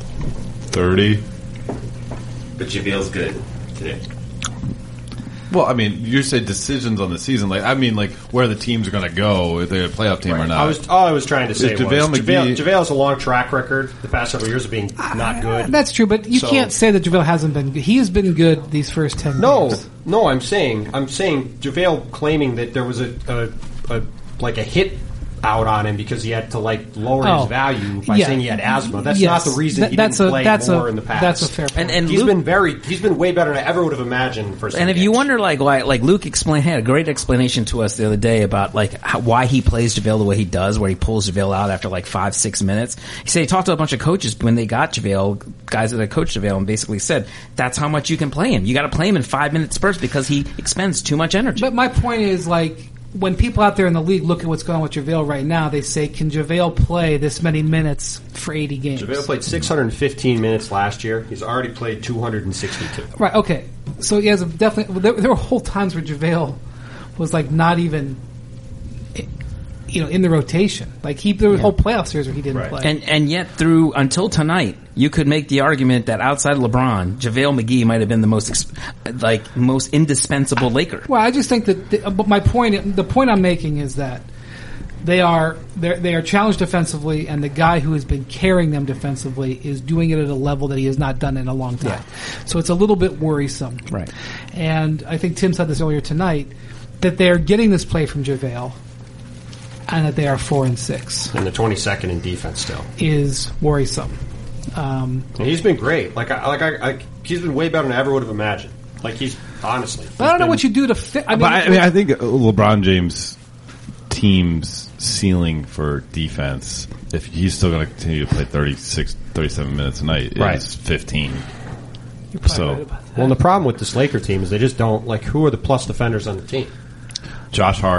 30. But JaVale's good today. Well, I mean, you say decisions on the season. Where the teams are going to go, if they're a playoff team or not. All I was trying to say was JaVale has a long track record the past several years of being not good. That's true, but you can't say that JaVale hasn't been good. He has been good these first 10 games. No, I'm saying JaVale claiming that there was a hit out on him because he had to lower his value by saying he had asthma. That's not the reason he didn't play more in the past. That's a fair point. And he's been way better than I ever would have imagined for some And if games. You wonder why Luke had a great explanation to us the other day about why he plays JaVale the way he does, where he pulls JaVale out after 5-6 minutes. He said he talked to a bunch of coaches when they got JaVale, guys that had coached JaVale, and basically said that's how much you can play him. You got to play him in 5-minute spurts because he expends too much energy. But my point is when people out there in the league look at what's going on with JaVale right now, they say, can JaVale play this many minutes for 80 games? JaVale played 615 minutes last year. He's already played 262. Right, okay. So he has definitely... There were whole times where JaVale was not even... in the rotation. There were whole playoff series where he didn't play. And yet, until tonight, you could make the argument that outside of LeBron, JaVale McGee might have been the most indispensable Laker. Well, I just think that the point I'm making is that they are challenged defensively, and the guy who has been carrying them defensively is doing it at a level that he has not done in a long time. Yeah. So it's a little bit worrisome. Right. And I think Tim said this earlier tonight, that they're getting this play from JaVale, and that they are 4-6, and the 22nd in defense still is worrisome. And he's been great. He's been way better than I ever would have imagined. He's honestly. But I don't know what you do to fit. I think LeBron James' team's ceiling for defense, if he's still going to continue to play 37 minutes a night, is 15. So, right about that. Well, the problem with this Laker team is they just don't who are the plus defenders on the team? Josh Hart.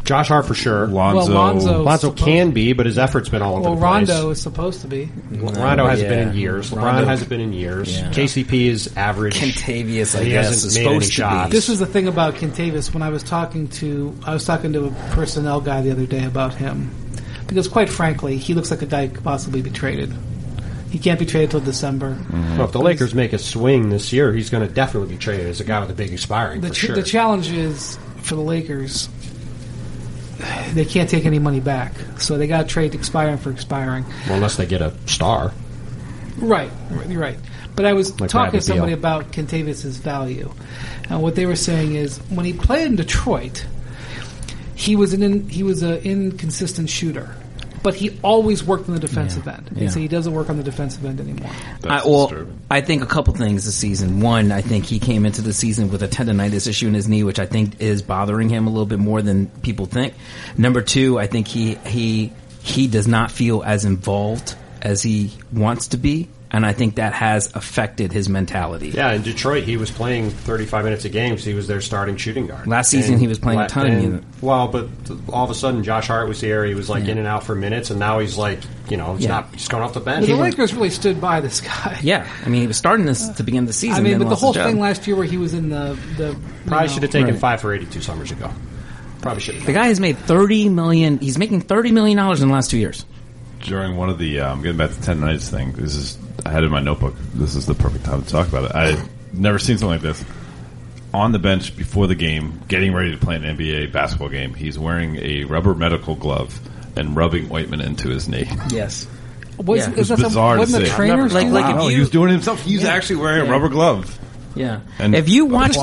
Josh Hart for sure. Lonzo can be, but his effort's been all over the place. Rondo is supposed to be. Rondo hasn't been in years. LeBron hasn't been in years. Yeah. KCP is average. Kentavious, He hasn't made any shots. This was the thing about Kentavious when I was talking to a personnel guy the other day about him. Because quite frankly, he looks like a guy who could possibly be traded. He can't be traded till December. Well, if the Lakers make a swing this year, he's going to definitely be traded as a guy with a big expiring. The challenge is for the Lakers, they can't take any money back, so they got to trade expiring for expiring. Well, unless they get a star. Right, you're right. But I was talking Bradley to somebody Beal. about Kentavious' value, and what they were saying is when he played in Detroit, he was an inconsistent shooter. But he always worked on the defensive end. And so he doesn't work on the defensive end anymore. I think a couple things this season. One, I think he came into the season with a tendonitis issue in his knee, which I think is bothering him a little bit more than people think. Number two, I think he does not feel as involved as he wants to be. And I think that has affected his mentality. Yeah, in Detroit, he was playing 35 minutes a game because he was their starting shooting guard. Last season, he was playing a ton of minutes. Well, but all of a sudden, Josh Hart was here. He was like in and out for minutes, and now he's like, he's going off the bench. But the Lakers really stood by this guy. Yeah, I mean, he was starting this to begin the season. But the whole thing last year where he was in the probably should have taken 5 for 82 summers ago. Probably should. The guy has made $30 million. He's making $30 million in the last 2 years. During one of the getting back to the tendonitis thing, I had it in my notebook. This is the perfect time to talk about it. I've never seen something like this. On the bench before the game, getting ready to play an NBA basketball game, he's wearing a rubber medical glove and rubbing ointment into his knee. Yes. It's bizarre to see. Wasn't the trainers he was doing it himself. He's actually wearing a rubber glove. Yeah. And if you watch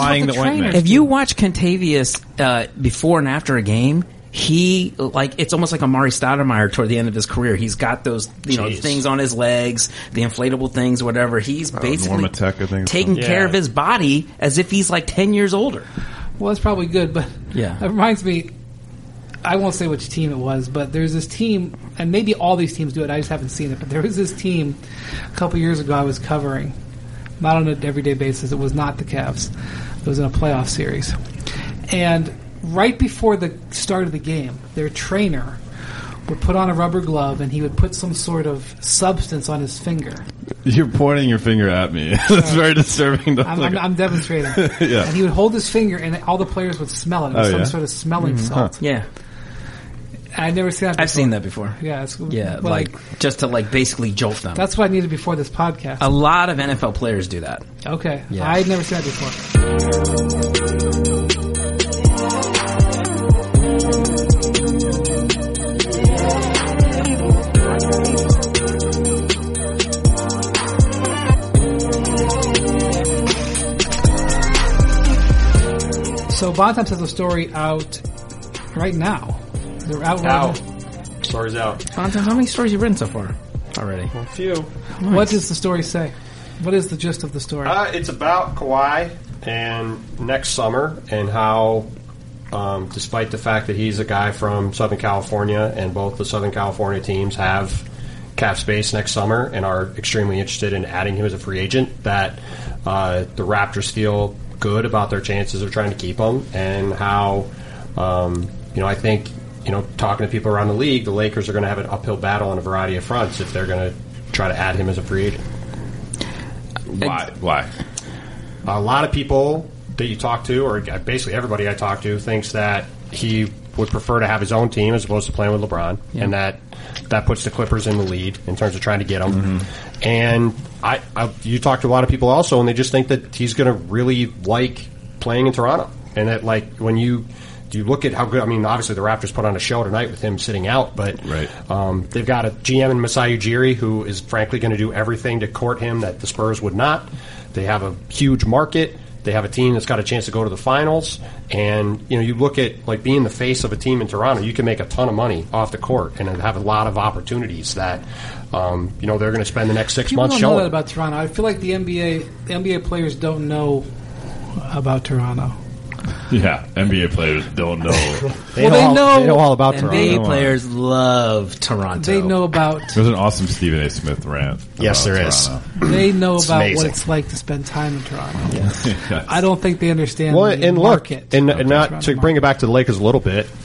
Kentavious before and after a game, it's almost like Amari Stoudemire toward the end of his career. He's got those, things on his legs, the inflatable things, whatever. He's basically taking care of his body as if he's like 10 years older. Well, that's probably good, but that reminds me, I won't say which team it was, but there's this team, and maybe all these teams do it, I just haven't seen it, but there was this team a couple years ago I was covering, not on an everyday basis, it was not the Cavs. It was in a playoff series. And right before the start of the game, their trainer would put on a rubber glove and he would put some sort of substance on his finger. You're pointing your finger at me. That's very disturbing. I'm demonstrating. Yeah. And he would hold his finger and all the players would smell it. It was some sort of smelling salt. Yeah. I've never seen that before. I've seen that before. Yeah. Just to basically jolt them. That's what I needed before this podcast. A lot of NFL players do that. Okay. Yeah. I'd never seen that before. So Bontemps has a story out right now. They're out right now. Story's out. Bontemps, how many stories have you written so far already? A few. Nice. What does the story say? What is the gist of the story? It's about Kawhi and next summer and how, despite the fact that he's a guy from Southern California and both the Southern California teams have cap space next summer and are extremely interested in adding him as a free agent, that the Raptors feel good about their chances of trying to keep him, and how I think talking to people around the league, the Lakers are going to have an uphill battle on a variety of fronts if they're going to try to add him as a free agent. Why? A lot of people that you talk to, or basically everybody I talk to, thinks that he would prefer to have his own team as opposed to playing with LeBron, and that puts the Clippers in the lead in terms of trying to get him. Mm-hmm. And you talk to a lot of people also, and they just think that he's going to really like playing in Toronto, and that when you look at how good. I mean, obviously the Raptors put on a show tonight with him sitting out, but they've got a GM in Masai Ujiri who is frankly going to do everything to court him that the Spurs would not. They have a huge market. They have a team that's got a chance to go to the finals, and you look at being the face of a team in Toronto. You can make a ton of money off the court and have a lot of opportunities that they're going to spend the next 6 months showing. People don't know that about Toronto. I feel like the NBA players don't know about Toronto. Yeah, NBA players don't know. They know all about Toronto. NBA players love Toronto. They know about. There's an awesome Stephen A. Smith rant. Yes, there Toronto. is. They know about amazing. what it's like to spend time in Toronto. Yes. I don't think they understand. Well, the and market. look, and not to bring it back to the Lakers a little bit.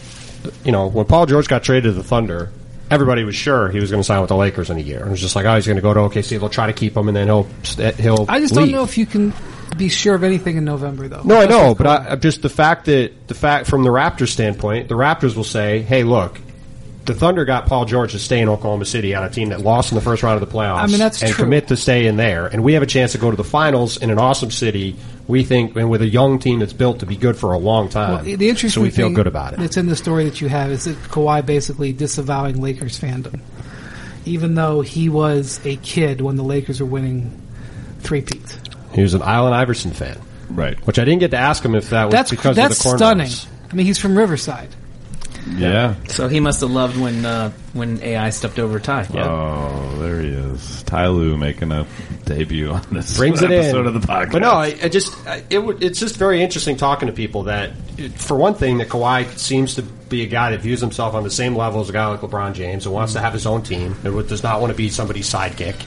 when Paul George got traded to the Thunder, everybody was sure he was going to sign with the Lakers in a year. It was just like, he's going to go to OKC. They'll try to keep him, and then he'll. I just leave. don't know if you can be sure of anything in November, though. No, I know, but just the fact from the Raptors standpoint, the Raptors will say, "Hey, look, the Thunder got Paul George to stay in Oklahoma City on a team that lost in the first round of the playoffs. I mean, that's and true. Commit to stay in there, and we have a chance to go to the finals in an awesome city. We think, and with a young team that's built to be good for a long time. Well, the interesting so we feel thing good about it. That's in the story that you have is that Kawhi basically disavowing Lakers fandom, even though he was a kid when the Lakers were winning three-peats. He was an Allen Iverson fan, right? Which I didn't get to ask him if that was because of the Cornrows. That's stunning. I mean, he's from Riverside. Yeah. So he must have loved when AI stepped over Ty. Yeah. Oh, there he is. Ty Lue making a debut on this Brings it episode in. of the podcast. But no, it's just very interesting talking to people that, for one thing, that Kawhi seems to be a guy that views himself on the same level as a guy like LeBron James and wants to have his own team and does not want to be somebody's sidekick,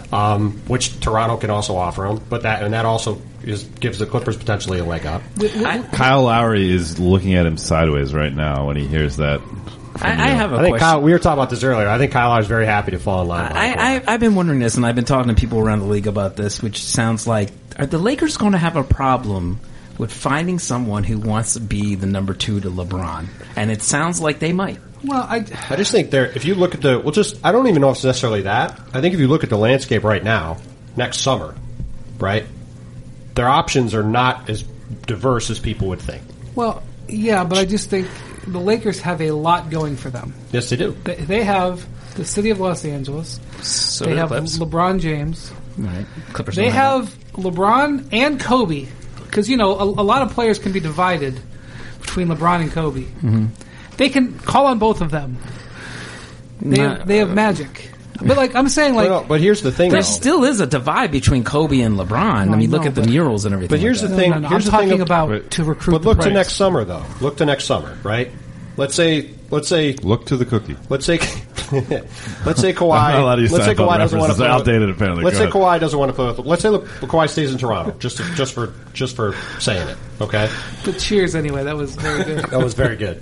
which Toronto can also offer him. But that also gives the Clippers potentially a leg up. Kyle Lowry is looking at him sideways right now when he hears that. I have a I think question. we were talking about this earlier. I think Kyle Lowry's very happy to fall in line. I've been wondering this, and I've been talking to people around the league about this, which sounds like, are the Lakers going to have a problem with finding someone who wants to be the number 2 to LeBron? And it sounds like they might. Well, I just think if you look at I don't even know if it's necessarily that. I think if you look at the landscape right now, next summer, right, their options are not as diverse as people would think. Well, yeah, but I just think the Lakers have a lot going for them. Yes, they do. They have the city of Los Angeles. So they have Clips. LeBron James. Right. Clippers. They have LeBron and Kobe. Because, a lot of players can be divided between LeBron and Kobe. Mm-hmm. They can call on both of them. They have magic. But I'm saying, but here's the thing. There still is a divide between Kobe and LeBron. Look at the murals and everything. But here's the thing. I'm talking about to recruit. But look to next summer, though. Look to next summer, right? Let's say. Look to the cookie. Let's say Kawhi. Let's say Kawhi doesn't want to play. Outdated apparently. Let's say Kawhi doesn't want to play. Let's say Kawhi stays in Toronto. Just for saying it. Okay. But cheers anyway. That was very good. That was very good.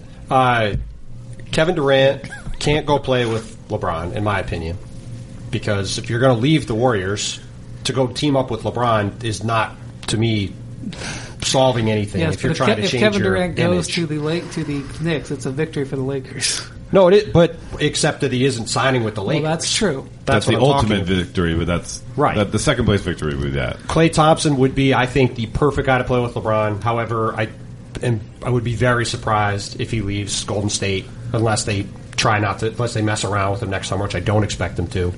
Kevin Durant can't go play with LeBron, in my opinion, because if you're going to leave the Warriors to go team up with LeBron is not, to me, solving anything. Yes, if you're trying to change Kevin your Durant goes image. to the Knicks, it's a victory for the Lakers. No, it is, but except that he isn't signing with the Lakers. Well, that's true. That's the ultimate victory, but that's right. The second place victory would be that. Klay Thompson would be, I think, the perfect guy to play with LeBron. However, I would be very surprised if he leaves Golden State unless they mess around with him next summer, which I don't expect them to.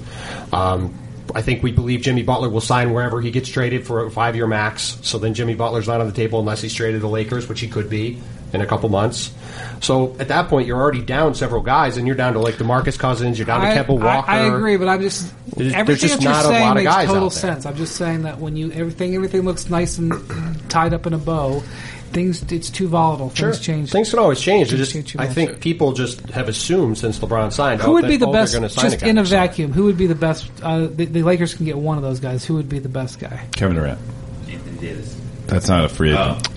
I think we believe Jimmy Butler will sign wherever he gets traded for a 5-year max. So then Jimmy Butler's not on the table unless he's traded to the Lakers, which he could be in a couple months. So at that point, you're already down several guys, and you're down to DeMarcus Cousins, you're down to Kemba Walker. I agree, but I'm just everything just that you're not a saying lot of makes guys total out there. sense. I'm just saying that when everything looks nice and tied up in a bow, it's too volatile. Things change. Things can always change. I much. think people just have assumed since LeBron signed. Who would be the best? They're gonna sign Just in a vacuum, who would be the best? The Lakers can get one of those guys. Who would be the best guy? Kevin Durant. Anthony Davis. That's not a free agent.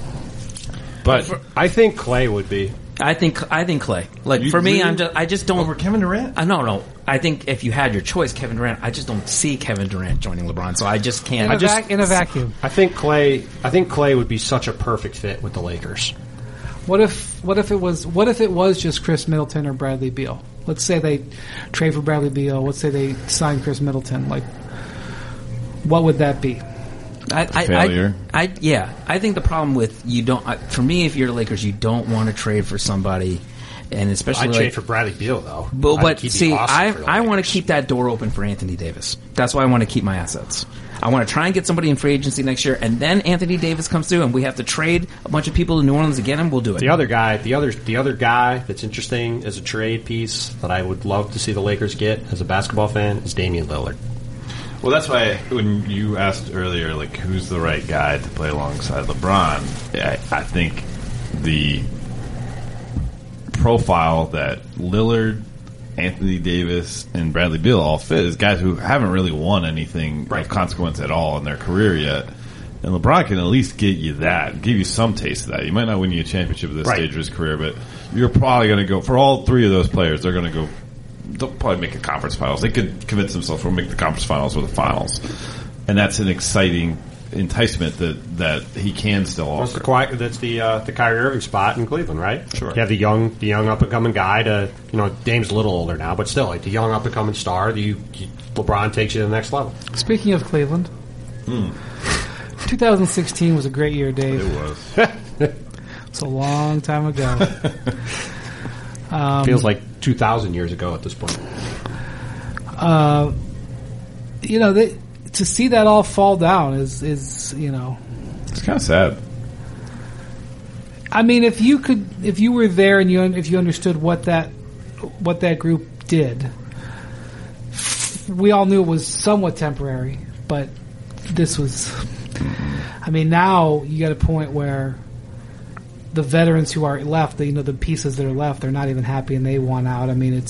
But I think Klay would be. I think Klay. For me, I just don't. Over Kevin Durant? No. I think if you had your choice, Kevin Durant. I just don't see Kevin Durant joining LeBron, so I just can't. In a vacuum. I think Klay would be such a perfect fit with the Lakers. What if it was just Chris Middleton or Bradley Beal? Let's say they trade for Bradley Beal. Let's say they sign Chris Middleton. What would that be? Failure. I think the problem with for me, if you're the Lakers, you don't want to trade for somebody, and especially I'd trade for Bradley Beal though. But see, I want to keep that door open for Anthony Davis. That's why I want to keep my assets. I want to try and get somebody in free agency next year, and then Anthony Davis comes through, and we have to trade a bunch of people to New Orleans to get him. We'll do it. The other guy that's interesting as a trade piece that I would love to see the Lakers get as a basketball fan is Damian Lillard. Well, that's why when you asked earlier, who's the right guy to play alongside LeBron, I think the profile that Lillard, Anthony Davis, and Bradley Beal all fit is guys who haven't really won anything of consequence at all in their career yet. And LeBron can at least get you that, give you some taste of that. He might not win you a championship at this stage of his career, but you're probably going to go, for all three of those players, they're going to go, they'll probably make the conference finals. They could convince themselves we'll make the conference finals or the finals. And that's an exciting enticement that he can still offer. That's the Kyrie Irving spot in Cleveland, right? Sure. You have the young up and coming guy Dame's a little older now, but still like the young up and coming star. LeBron takes you to the next level. Speaking of Cleveland, 2016 was a great year, Dave. It was. It's a long time ago. Feels like 2,000 years ago at this point. To see that all fall down is it's kind of sad. I mean, if you were there and if you understood what that group did, we all knew it was somewhat temporary, but this was. I mean, now you got a point where the veterans who are left, the pieces that are left, they're not even happy and they want out. I mean,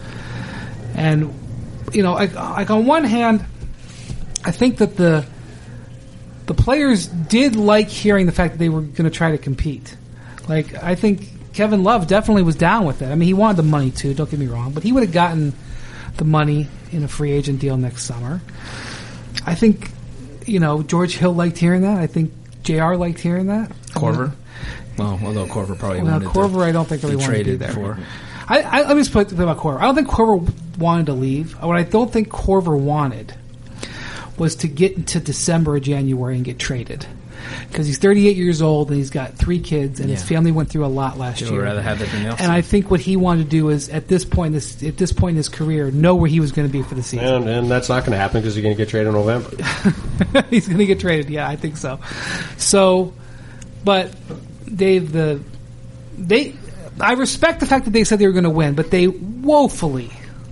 like on one hand, I think that the players did like hearing the fact that they were going to try to compete. Like, I think Kevin Love definitely was down with it. I mean, he wanted the money too, don't get me wrong, but he would have gotten the money in a free agent deal next summer. I think, George Hill liked hearing that. I think JR liked hearing that. Korver? Well, although Korver probably wanted Korver, I don't think really wanted to be there. For. Let me just put it about Korver. I don't think Korver wanted to leave. What I don't think Korver wanted was to get into December or January and get traded. Because he's 38 years old and he's got 3 kids and his family went through a lot last year. Would rather have that than else. And I think what he wanted to do is at this point in his career, know where he was going to be for the season. And that's not going to happen because he's going to get traded in November. He's going to get traded. Yeah, I think so. So, but Dave, I respect the fact that they said they were going to win, but they woefully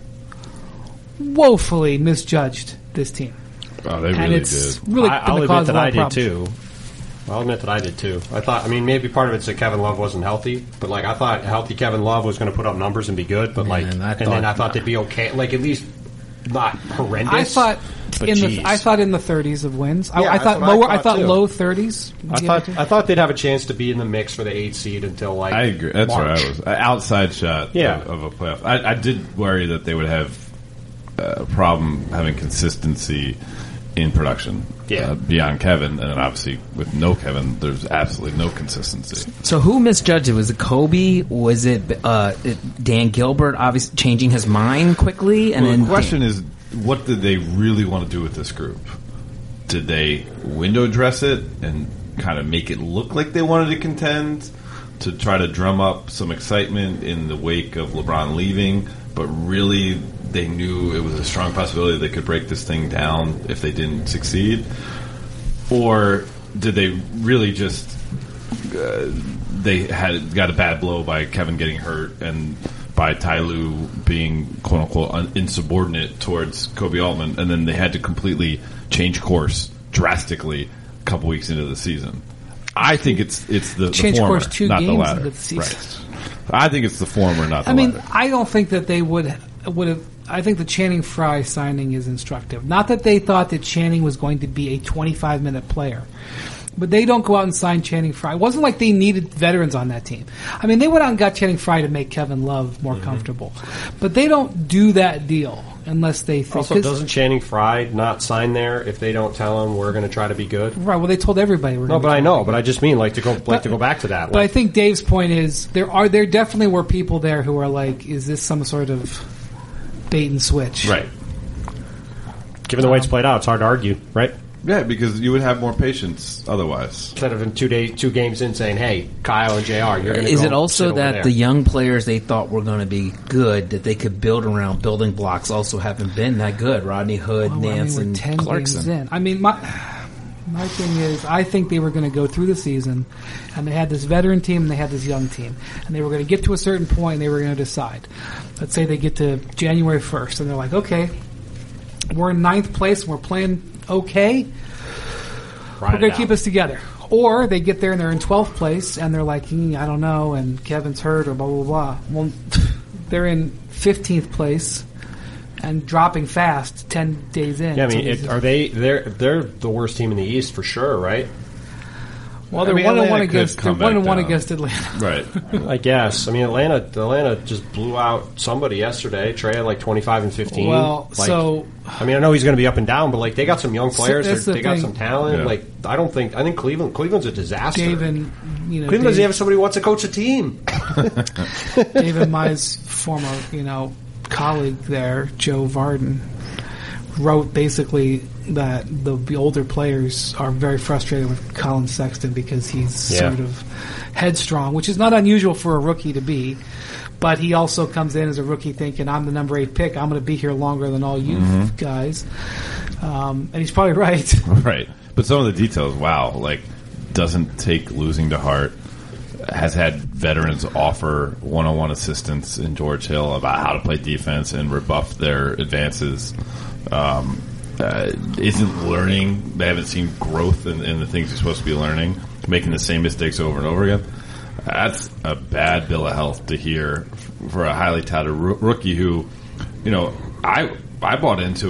misjudged this team. Oh, they really did. Really I'll admit that I did too. I'll admit that I did too. I thought, maybe part of it's that Kevin Love wasn't healthy, but I thought healthy Kevin Love was going to put up numbers and be good, but I thought they'd be okay, at least not horrendous. I thought in the 30s of wins. I thought low 30s. I thought they'd have a chance to be in the mix for the 8th seed until I agree. That's March. where I was. Outside shot of a playoff. I did worry that they would have a problem having consistency in production beyond Kevin, and then obviously with no Kevin, there's absolutely no consistency. So who misjudged it? Was it Kobe? Was it Dan Gilbert obviously changing his mind quickly? And the question is, what did they really want to do with this group? Did they window dress it and kind of make it look like they wanted to contend to try to drum up some excitement in the wake of LeBron leaving, but really they knew it was a strong possibility they could break this thing down if they didn't succeed? Or did they really just they got a bad blow by Kevin getting hurt and by Ty Lue being quote unquote insubordinate towards Kobe Altman, and then they had to completely change course drastically a couple weeks into the season? I think it's the change former, course 2 not games the latter. into the season. Right. I think it's the former, not the latter. I don't think that they would have. I think the Channing Frye signing is instructive. Not that they thought that Channing was going to be a 25-minute player, but they don't go out and sign Channing Frye. It wasn't like they needed veterans on that team. I mean, they went out and got Channing Frye to make Kevin Love more comfortable, but they don't do that deal unless they think. Also, doesn't Channing Frye not sign there if they don't tell him we're going to try to be good? Right. Well, they told everybody we're going to be good. No, but I know. But I just mean to go back to that. But I think Dave's point is there definitely were people there who are like, is this some sort of bait and switch? Right. Given the way it's played out, it's hard to argue, right? Yeah, because you would have more patience otherwise. Instead of in 2 games in saying, "Hey, Kyle and JR, you're going to." Is it also that the young players they thought were going to be good that they could build around building blocks also haven't been that good? Rodney Hood, Nance, and 10 Clarkson. Games in. I mean, my thing is, I think they were going to go through the season, and they had this veteran team and they had this young team, and they were going to get to a certain point and they were going to decide. Let's say they get to January 1st, and they're like, okay, we're in 9th place and we're playing okay. We're going to keep us together. Or they get there and they're in 12th place and they're like, I don't know, and Kevin's hurt or blah, blah, blah. Well, they're in 15th place and dropping fast 10 days in. Yeah, I mean, they're the worst team in the East for sure, right? Well, they're 1-1 against Atlanta. Right. I guess. I mean, Atlanta just blew out somebody yesterday. Trey had like 25 and 15. Well, I mean, I know he's going to be up and down, but like they got some young players. They got some talent. Yeah. Like I think Cleveland's a disaster. Cleveland doesn't have somebody who wants to coach a team. David Mize, former colleague there, Joe Varden, wrote basically that the older players are very frustrated with Colin Sexton because he's sort of headstrong, which is not unusual for a rookie to be. But he also comes in as a rookie thinking, I'm the number 8 pick. I'm going to be here longer than all you guys. And he's probably right. Right. But some of the details, doesn't take losing to heart. Has had veterans offer one-on-one assistance in George Hill about how to play defense and rebuff their advances. Isn't learning. They haven't seen growth in the things you're supposed to be learning. Making the same mistakes over and over again. That's a bad bill of health to hear for a highly touted rookie who, I bought into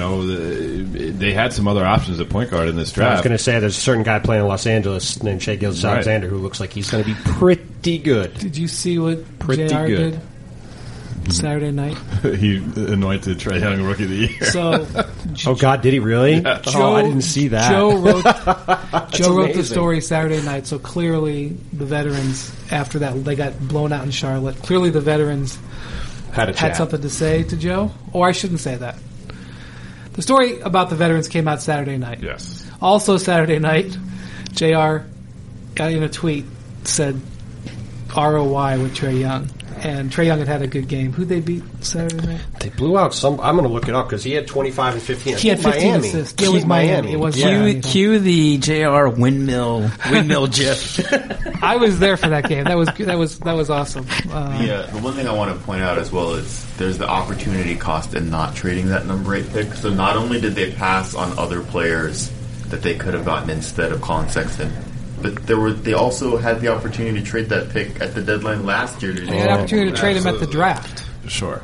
it. They had some other options at point guard in this draft. I was going to say there's a certain guy playing in Los Angeles named Shai Gilgeous-Alexander who looks like he's going to be pretty good. Did you see what JR did Saturday night? He anointed Trae Young Rookie of the Year. So, oh God, did he really? Yeah. I didn't see that. Joe wrote the story Saturday night. So clearly, the veterans after that they got blown out in Charlotte. Clearly, the veterans had something to say to Joe. Or I shouldn't say that. The story about the veterans came out Saturday night. Yes. Also Saturday night, JR got in a tweet said ROI with Trae Young. And Trae Young had a good game. Who'd they beat Saturday night? They blew out some. I'm going to look it up because he had 25 and 15. He had 15 assists. It was Miami. It was Cue the JR windmill gif. I was there for that game. That was awesome. The one thing I want to point out as well is there's the opportunity cost in not trading that number 8 pick. So not only did they pass on other players that they could have gotten instead of Colin Sexton, but they also had the opportunity to trade that pick at the deadline last year. They had the opportunity to trade him at the draft. Sure.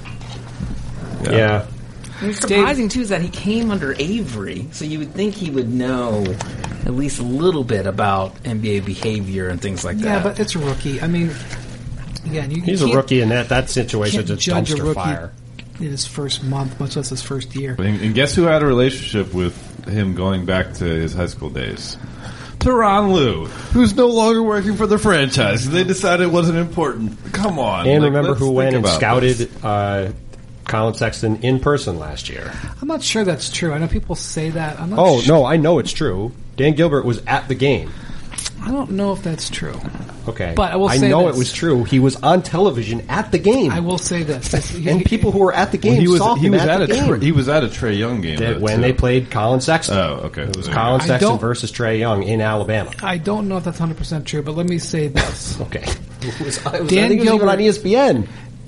Yeah. What's surprising, too, is that he came under Avery, so you would think he would know at least a little bit about NBA behavior and things like that. Yeah, but it's a rookie. I mean, again, he's a rookie in that situation's a dumpster fire. In his first month, much less his first year. And guess who had a relationship with him going back to his high school days? Tyronn Lue, who's no longer working for the franchise. They decided it wasn't important. Come on. And remember who went and scouted Colin Sexton in person last year. I'm not sure that's true. I know people say that. I'm not no, I know it's true. Dan Gilbert was at the game. I don't know if that's true. Okay. But I will say it was true. He was on television at the game. I will say this. And people who were at the game saw him at the game. He was at a Trae Young game. When they played Colin Sexton. Oh, okay. It was Colin Sexton versus Trae Young in Alabama. I don't know if that's 100% true, but let me say this. Okay. Dan Gilbert on ESPN.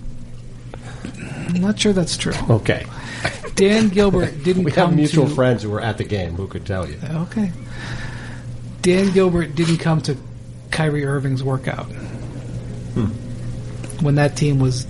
I'm not sure that's true. Okay. Dan Gilbert didn't we have mutual friends who were at the game who could tell you. Okay. Dan Gilbert didn't come to Kyrie Irving's workout when that team was,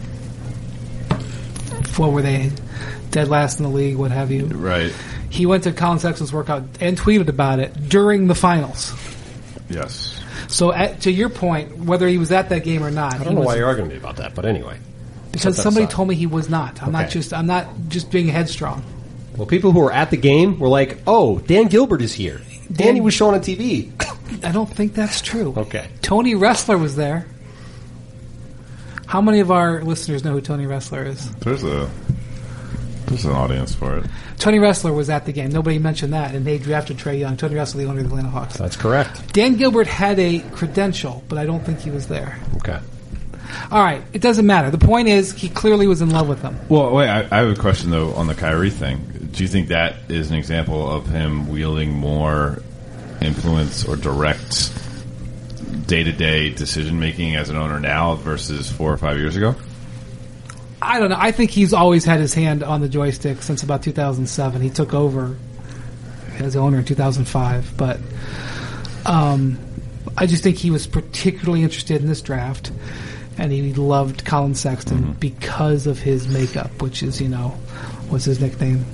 what were they, dead last in the league, what have you. Right. He went to Colin Sexton's workout and tweeted about it during the finals. Yes. So to your point, whether he was at that game or not. I don't know why you're arguing me about that, but anyway. Because somebody told me he was not. I'm not just being headstrong. Well, people who were at the game were like, "Oh, Dan Gilbert is here." Danny was shown on TV. I don't think that's true. Okay. Tony Ressler was there. How many of our listeners know who Tony Ressler is? There's an audience for it. Tony Ressler was at the game. Nobody mentioned that, and they drafted Trae Young. Tony Ressler, the owner of the Atlanta Hawks. That's correct. Dan Gilbert had a credential, but I don't think he was there. Okay. All right. It doesn't matter. The point is, he clearly was in love with them. Well, wait. I have a question, though, on the Kyrie thing. Do you think that is an example of him wielding more influence or direct day-to-day decision-making as an owner now versus 4 or 5 years ago? I don't know. I think he's always had his hand on the joystick since about 2007. He took over as owner in 2005. But I just think he was particularly interested in this draft. and he loved Colin Sexton because of his makeup, which is, what's his nickname?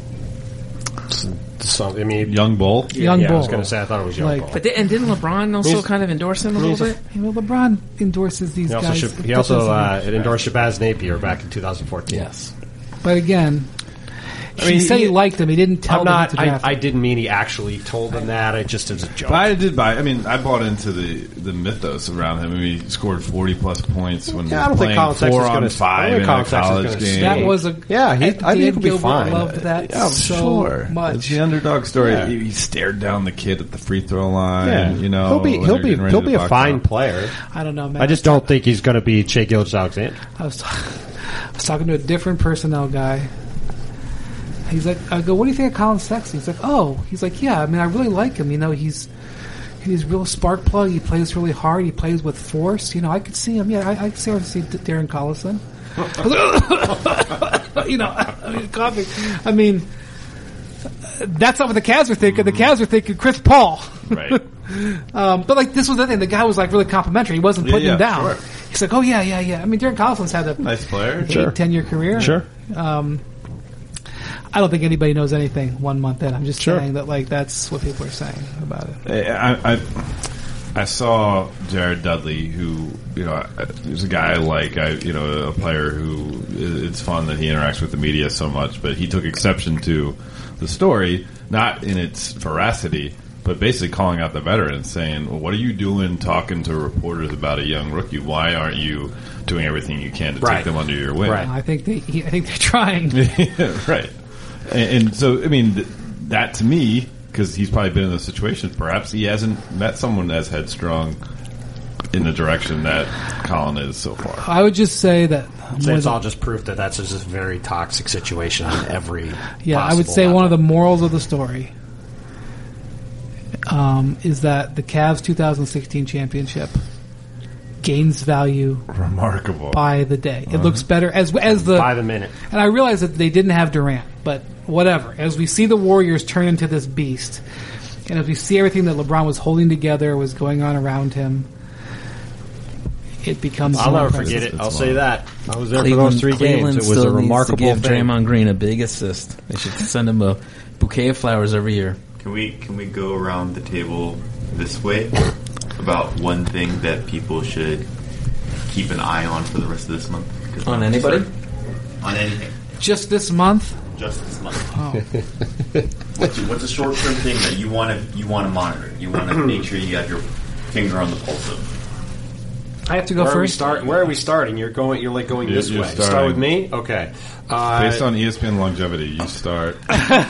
Young Bull. Young Bull. I was going to say I thought it was Young Bull. But didn't LeBron also kind of endorse him a little bit? LeBron endorses these guys. He also endorsed Shabazz Napier back in 2014. Yes. But again, he said he liked him. He didn't tell them to draft him. I didn't mean he actually told them that. It just is a joke. But I bought into the mythos around him. He scored 40-plus points when he was playing 4-on-5 in a college game. That was a... Yeah, I think he'll be fine. Loved that much. It's the underdog story. Yeah. He stared down the kid at the free throw line. He'll be a fine player. I don't know, man. I just don't think he's going to be Shai Gilgeous-Alexander. I was talking to a different personnel guy. He's like, I go, what do you think of Colin Sexton? He's like, yeah, I mean, I really like him. He's real spark plug. He plays really hard. He plays with force. I could see him. Yeah, I could see Darren Collison. Coughing. I mean, that's not what the Cavs were thinking. The Cavs were thinking Chris Paul. Right. But this was the thing. The guy was really complimentary. He wasn't putting him down. Sure. He's like, oh yeah. I mean, Darren Collison's had a nice player, 10-year career. Sure. I don't think anybody knows anything 1 month in. I'm just saying that that's what people are saying about it. I saw Jared Dudley, who is a guy I like. A player who it's fun that he interacts with the media so much, but he took exception to the story, not in its veracity, but basically calling out the veterans, saying, well, "What are you doing talking to reporters about a young rookie? Why aren't you doing everything you can to take them under your wing?" Right. I think they're trying. Right. And so, I mean, that to me, because he's probably been in those situations, perhaps he hasn't met someone as headstrong in the direction that Colin is so far. I would just say that... it's all just proof that that's just a very toxic situation on every I would say level. One of the morals of the story is that the Cavs 2016 championship gains value remarkable by the day. It looks better as the by the minute. And I realize that they didn't have Durant, but whatever. As we see the Warriors turn into this beast, and as we see everything that LeBron was holding together was going on around him, it becomes. I'll never forget it. I'll say that. I was there for those 3 games. It was a remarkable thing. Draymond Green a big assist. They should send him a bouquet of flowers every year. Can we go around the table this way about one thing that people should keep an eye on for the rest of this month? On anybody? On anything. Just this month? Just this month. Oh. What's a short-term thing that you want to monitor? You want to make sure you got your finger on the pulse of. I have to go first. Where are we starting? You're going this way. Start with me. Okay. Based on ESPN longevity, you start.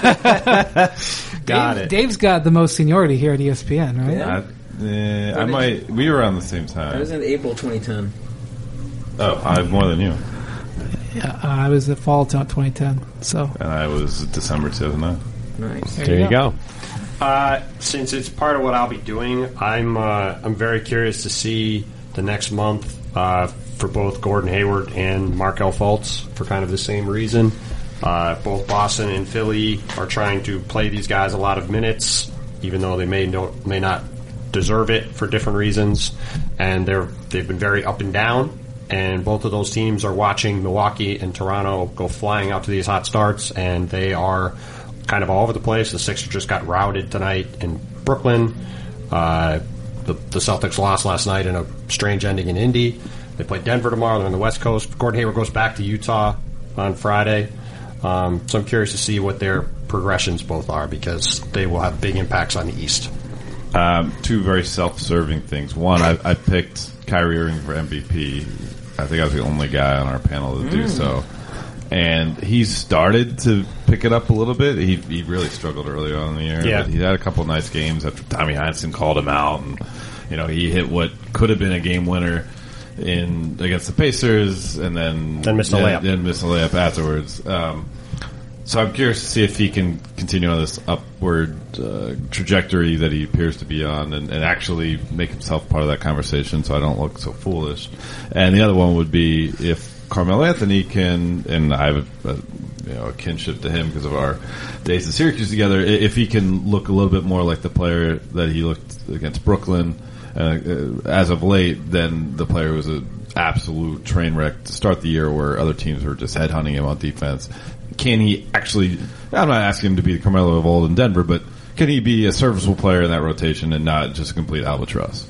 Got it. Dave's got the most seniority here at ESPN, right? Yeah. I might. We were around the same time. I was in April 2010. Oh, I have more than you. Yeah, I was the fall 2010. So. And I was December 2009. Nice. There you go. Since it's part of what I'll be doing, I'm very curious to see the next month for both Gordon Hayward and Markelle Fultz for kind of the same reason. Both Boston and Philly are trying to play these guys a lot of minutes, even though they may not deserve it for different reasons, and they've been very up and down. And both of those teams are watching Milwaukee and Toronto go flying out to these hot starts, and they are kind of all over the place. The Sixers just got routed tonight in Brooklyn. The Celtics lost last night in a strange ending in Indy. They play Denver tomorrow. They're on the West Coast. Gordon Hayward goes back to Utah on Friday. So I'm curious to see what their progressions both are, because they will have big impacts on the East. 2 very self-serving things. One, I picked Kyrie Irving for MVP. I think I was the only guy on our panel to do so. And he's started to pick it up a little bit. He really struggled early on in the year. Yeah. But he had a couple of nice games after Tommy Heinsohn called him out. And, he hit what could have been a game winner against the Pacers, and then missed a layup. Then missed a layup afterwards. So I'm curious to see if he can continue on this upward trajectory that he appears to be on, and actually make himself part of that conversation, so I don't look so foolish. And the other one would be if Carmelo Anthony can, and I have a kinship to him because of our days in Syracuse together, if he can look a little bit more like the player that he looked against Brooklyn as of late, than the player who was a absolute train wreck to start the year where other teams were just headhunting him on defense. Can he actually, I'm not asking him to be the Carmelo of old in Denver, but can he be a serviceable player in that rotation and not just a complete albatross?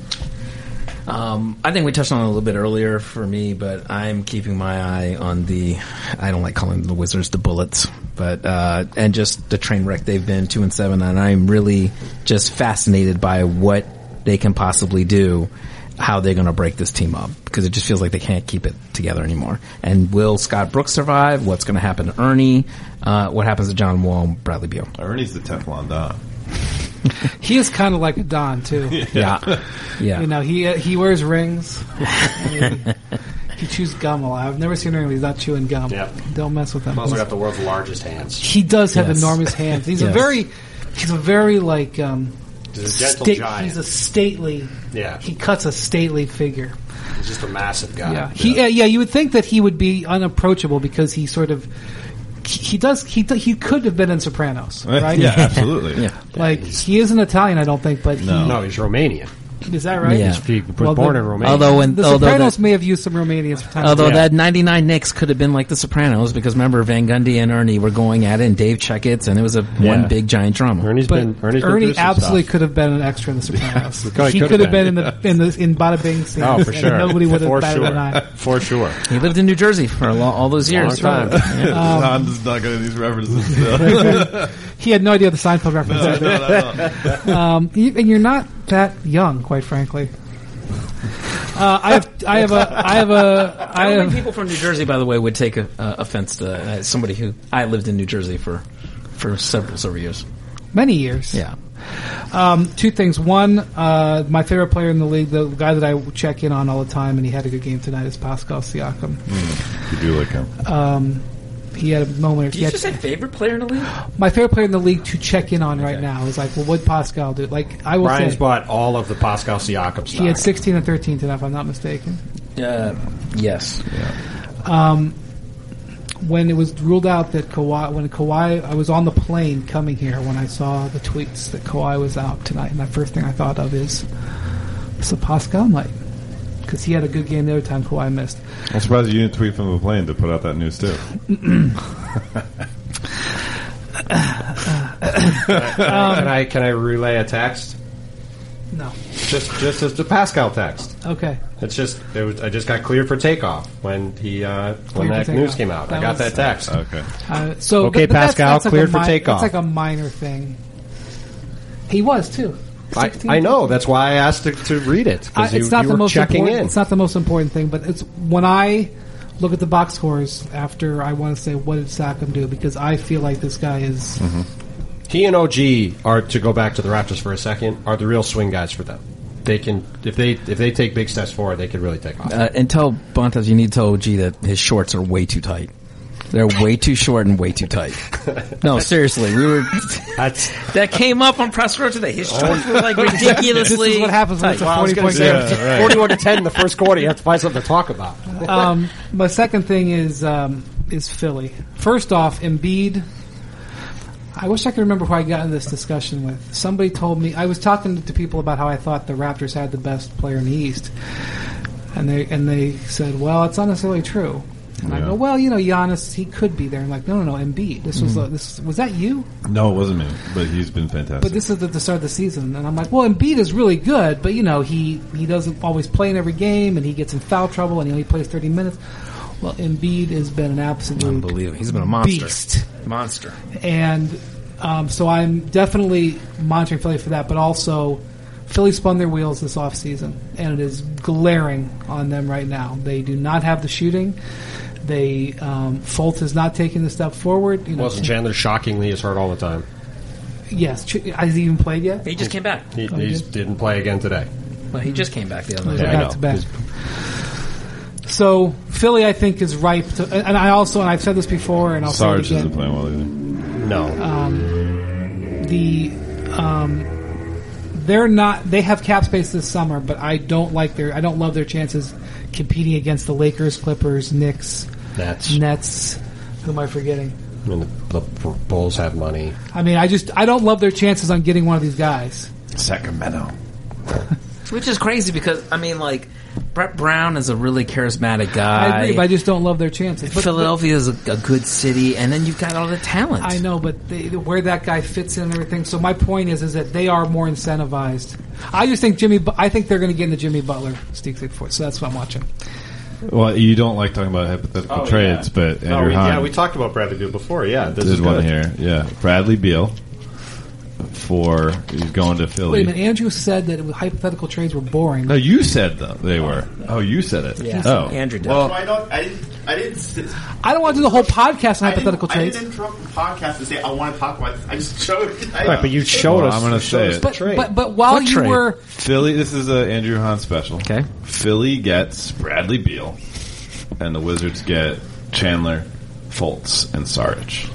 I think we touched on it a little bit earlier for me, but I'm keeping my eye on I don't like calling the Wizards the Bullets, but, and just the train wreck they've been 2-7, and I'm really just fascinated by what they can possibly do, how they're going to break this team up, because it just feels like they can't keep it together anymore. And will Scott Brooks survive? What's going to happen to Ernie? What happens to John Wall and Bradley Beal? Ernie's the Teflon Don. He is kind of like a Don too. Yeah. You know, he wears rings. He chews gum a lot. I've never seen him when he's not chewing gum. Yep. Don't mess with him. He's also got the world's largest hands. He does have Yes. enormous hands. He's Yes. a very like He's a gentle giant. he's a stately. Yeah. He cuts a stately figure. He's just a massive guy. Yeah. You would think that he would be unapproachable because he sort of he could have been in Sopranos, right? Yeah, absolutely. Yeah. Like he isn't Italian, I don't think, but No, he's Romanian. is that right? Yeah. He was born in Romania. The Sopranos may have used some Romanians for time. Although Yeah. that 99 Knicks could have been like The Sopranos, because remember Van Gundy and Ernie were going at it, and Dave Checketts, and it was one big giant drama. Ernie's been Ernie through some absolutely stuff. could have been an extra in The Sopranos. He He could could have have been in Bada Bing scene. Oh, for and sure. Nobody would have For batted sure. an eye. For sure. He lived in New Jersey for all those years. Long time. Don is not going to these references still. He had no idea the Seinfeld reference. No. And you're not that young, quite frankly. I I have people from New Jersey, by the way, would take offense to somebody who I lived in New Jersey for several years. many years. Yeah. Two things. One, my favorite player in the league, the guy that I check in on all the time, and he had a good game tonight, is Pascal Siakam. You do like him. He had a moment. Did you just say favorite player in the league? My favorite player in the league to check in on right now is like, well, what Pascal do? Like, I will Brian's say, bought all of the Pascal Siakam stock. he had 16 and 13 tonight, if I'm not mistaken. Yes. When it was ruled out that Kawhi, I was on the plane coming here when I saw the tweets that Kawhi was out tonight, and the first thing I thought of is, it's a Pascal night. Because he had a good game the other time Kawhi missed. I'm surprised you didn't tweet from the plane to put out that news too. Can I relay a text? No. Just as the Pascal text. Okay. It's just I just got cleared for takeoff when that news came out. I got that text. Okay. So Okay, but that's Pascal, like cleared a for takeoff. That's like a minor thing. He was too. 16, I know. That's why I asked to read it because it's you not the were most checking important. in. It's not the most important thing, but it's when I look at the box scores after I want to say, what did Siakam do? Because I feel like this guy is. He and OG are, to go back to the Raptors for a second, are the real swing guys for them. They can if they take big steps forward, they could really take off. And tell Bontas you need to tell OG that his shorts are way too tight. They're way too short and way too tight. No, seriously, that came up on press row today. His shorts were like ridiculously. This is what happens when it's a 40-point game. 41-10 in the first quarter. You have to find something to talk about. My second thing is Philly. First off, Embiid. I wish I could remember who I got in this discussion with. Somebody told me I was talking to people about how I thought the Raptors had the best player in the East, and they said, "Well, it's not necessarily true." And I go, "Well, Giannis, he could be there." And like, no, Embiid. This was that you? No, it wasn't me, but he's been fantastic. But this is at the start of the season, and I'm like, well, Embiid is really good, but he doesn't always play in every game, and he gets in foul trouble, and he only plays 30 minutes. Well, Embiid has been an absolute Unbelievable. He's been a monster. Beast. Monster. And so I'm definitely monitoring Philly for that, but also Philly spun their wheels this offseason, and it is glaring on them right now. They do not have the shooting. They Fultz is not taking the step forward. Wasn't Chandler shockingly is hurt all the time? Yes. Has he even played yet? He just came back. He didn't play again today. Well, he just came back the other Those night. are Yeah, I back to know. back. So Philly, I think, is ripe to, and I've said this before, and I'll Sarge say it isn't again. playing well either. No. They have cap space this summer, but I don't love their chances competing against the Lakers, Clippers, Knicks, Nets. Who am I forgetting? I mean, the Bulls have money. I mean, I don't love their chances on getting one of these guys. Sacramento. Which is crazy because, I mean, like, Brett Brown is a really charismatic guy. I agree, but I just don't love their chances. But Philadelphia is a good city, and then you've got all the talent. I know, but where that guy fits in and everything. So my point is that they are more incentivized. I just think I think they're going to get into Jimmy Butler, Steve Ford. So that's what I'm watching. Well, you don't like talking about hypothetical trades, but Andrew Hahn. we talked about Bradley Beal before. Yeah, this There's is one good. here. Yeah, Bradley Beal. He's going to Philly. Wait a minute, Andrew said that hypothetical trades were boring. No, you said they were. Oh, you said it. Yeah, Oh, Andrew did. Well, I didn't. I don't want to do the whole podcast on hypothetical I trades. didn't interrupt the podcast to say I want to talk about this. I just showed. Right, but you showed us. I'm going to say it. But while What you trade? were Philly. This is a Andrew Hahn special. Okay. Philly gets Bradley Beal, and the Wizards get Chandler, Fultz, and Saric.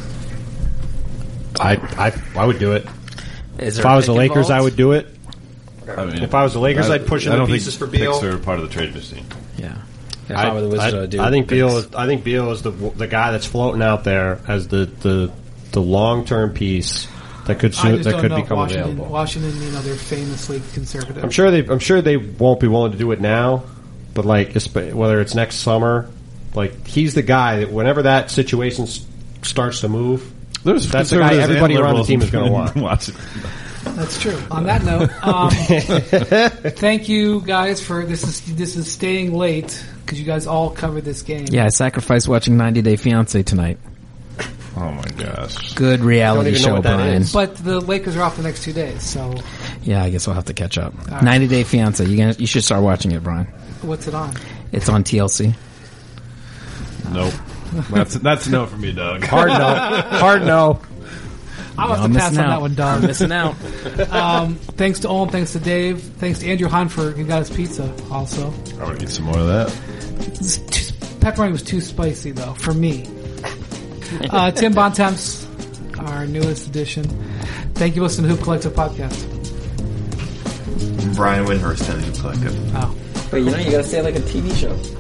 I would do it. Is If I was the Lakers, I would do it. I mean, If I was the Lakers, I'd push in I the don't pieces for think Beal. picks are part of the trade machine. Yeah. If I were the Wizards, I'd do I think picks. Beal is the guy that's floating out there as the long term piece that could I just don't know. become Washington, available. Washington, they're famously conservative. I'm sure they won't be willing to do it now, but like whether it's next summer, like he's the guy that whenever that situation starts to move, that's the guy conservatives everybody and around the liberals team is going to want. watch. That's true. On that note, thank you guys for this is staying late because you guys all covered this game. Yeah, I sacrificed watching 90 Day Fiancé tonight. Oh my gosh! Good reality Don't even know show, what that Brian. is. But the Lakers are off the next 2 days, so Yeah, I guess I'll have to catch up. right. 90 Day Fiancé. You should start watching it, Brian. what's it on? It's on TLC. Nope. That's a no for me, Doug. Hard no, hard no. I'll have Y'all to pass missing on out. that one, Doug. Missing out. Thanks to Owen, thanks to Dave, thanks to Andrew Hahn for he got his pizza also. I want to get some more of that. Pepperoni was too spicy though for me. Tim Bontemps, our newest addition. Thank you for listening to Hoop Collective Podcast. Brian Windhurst, and the Collective. Oh. Wait, you gotta say it like a TV show.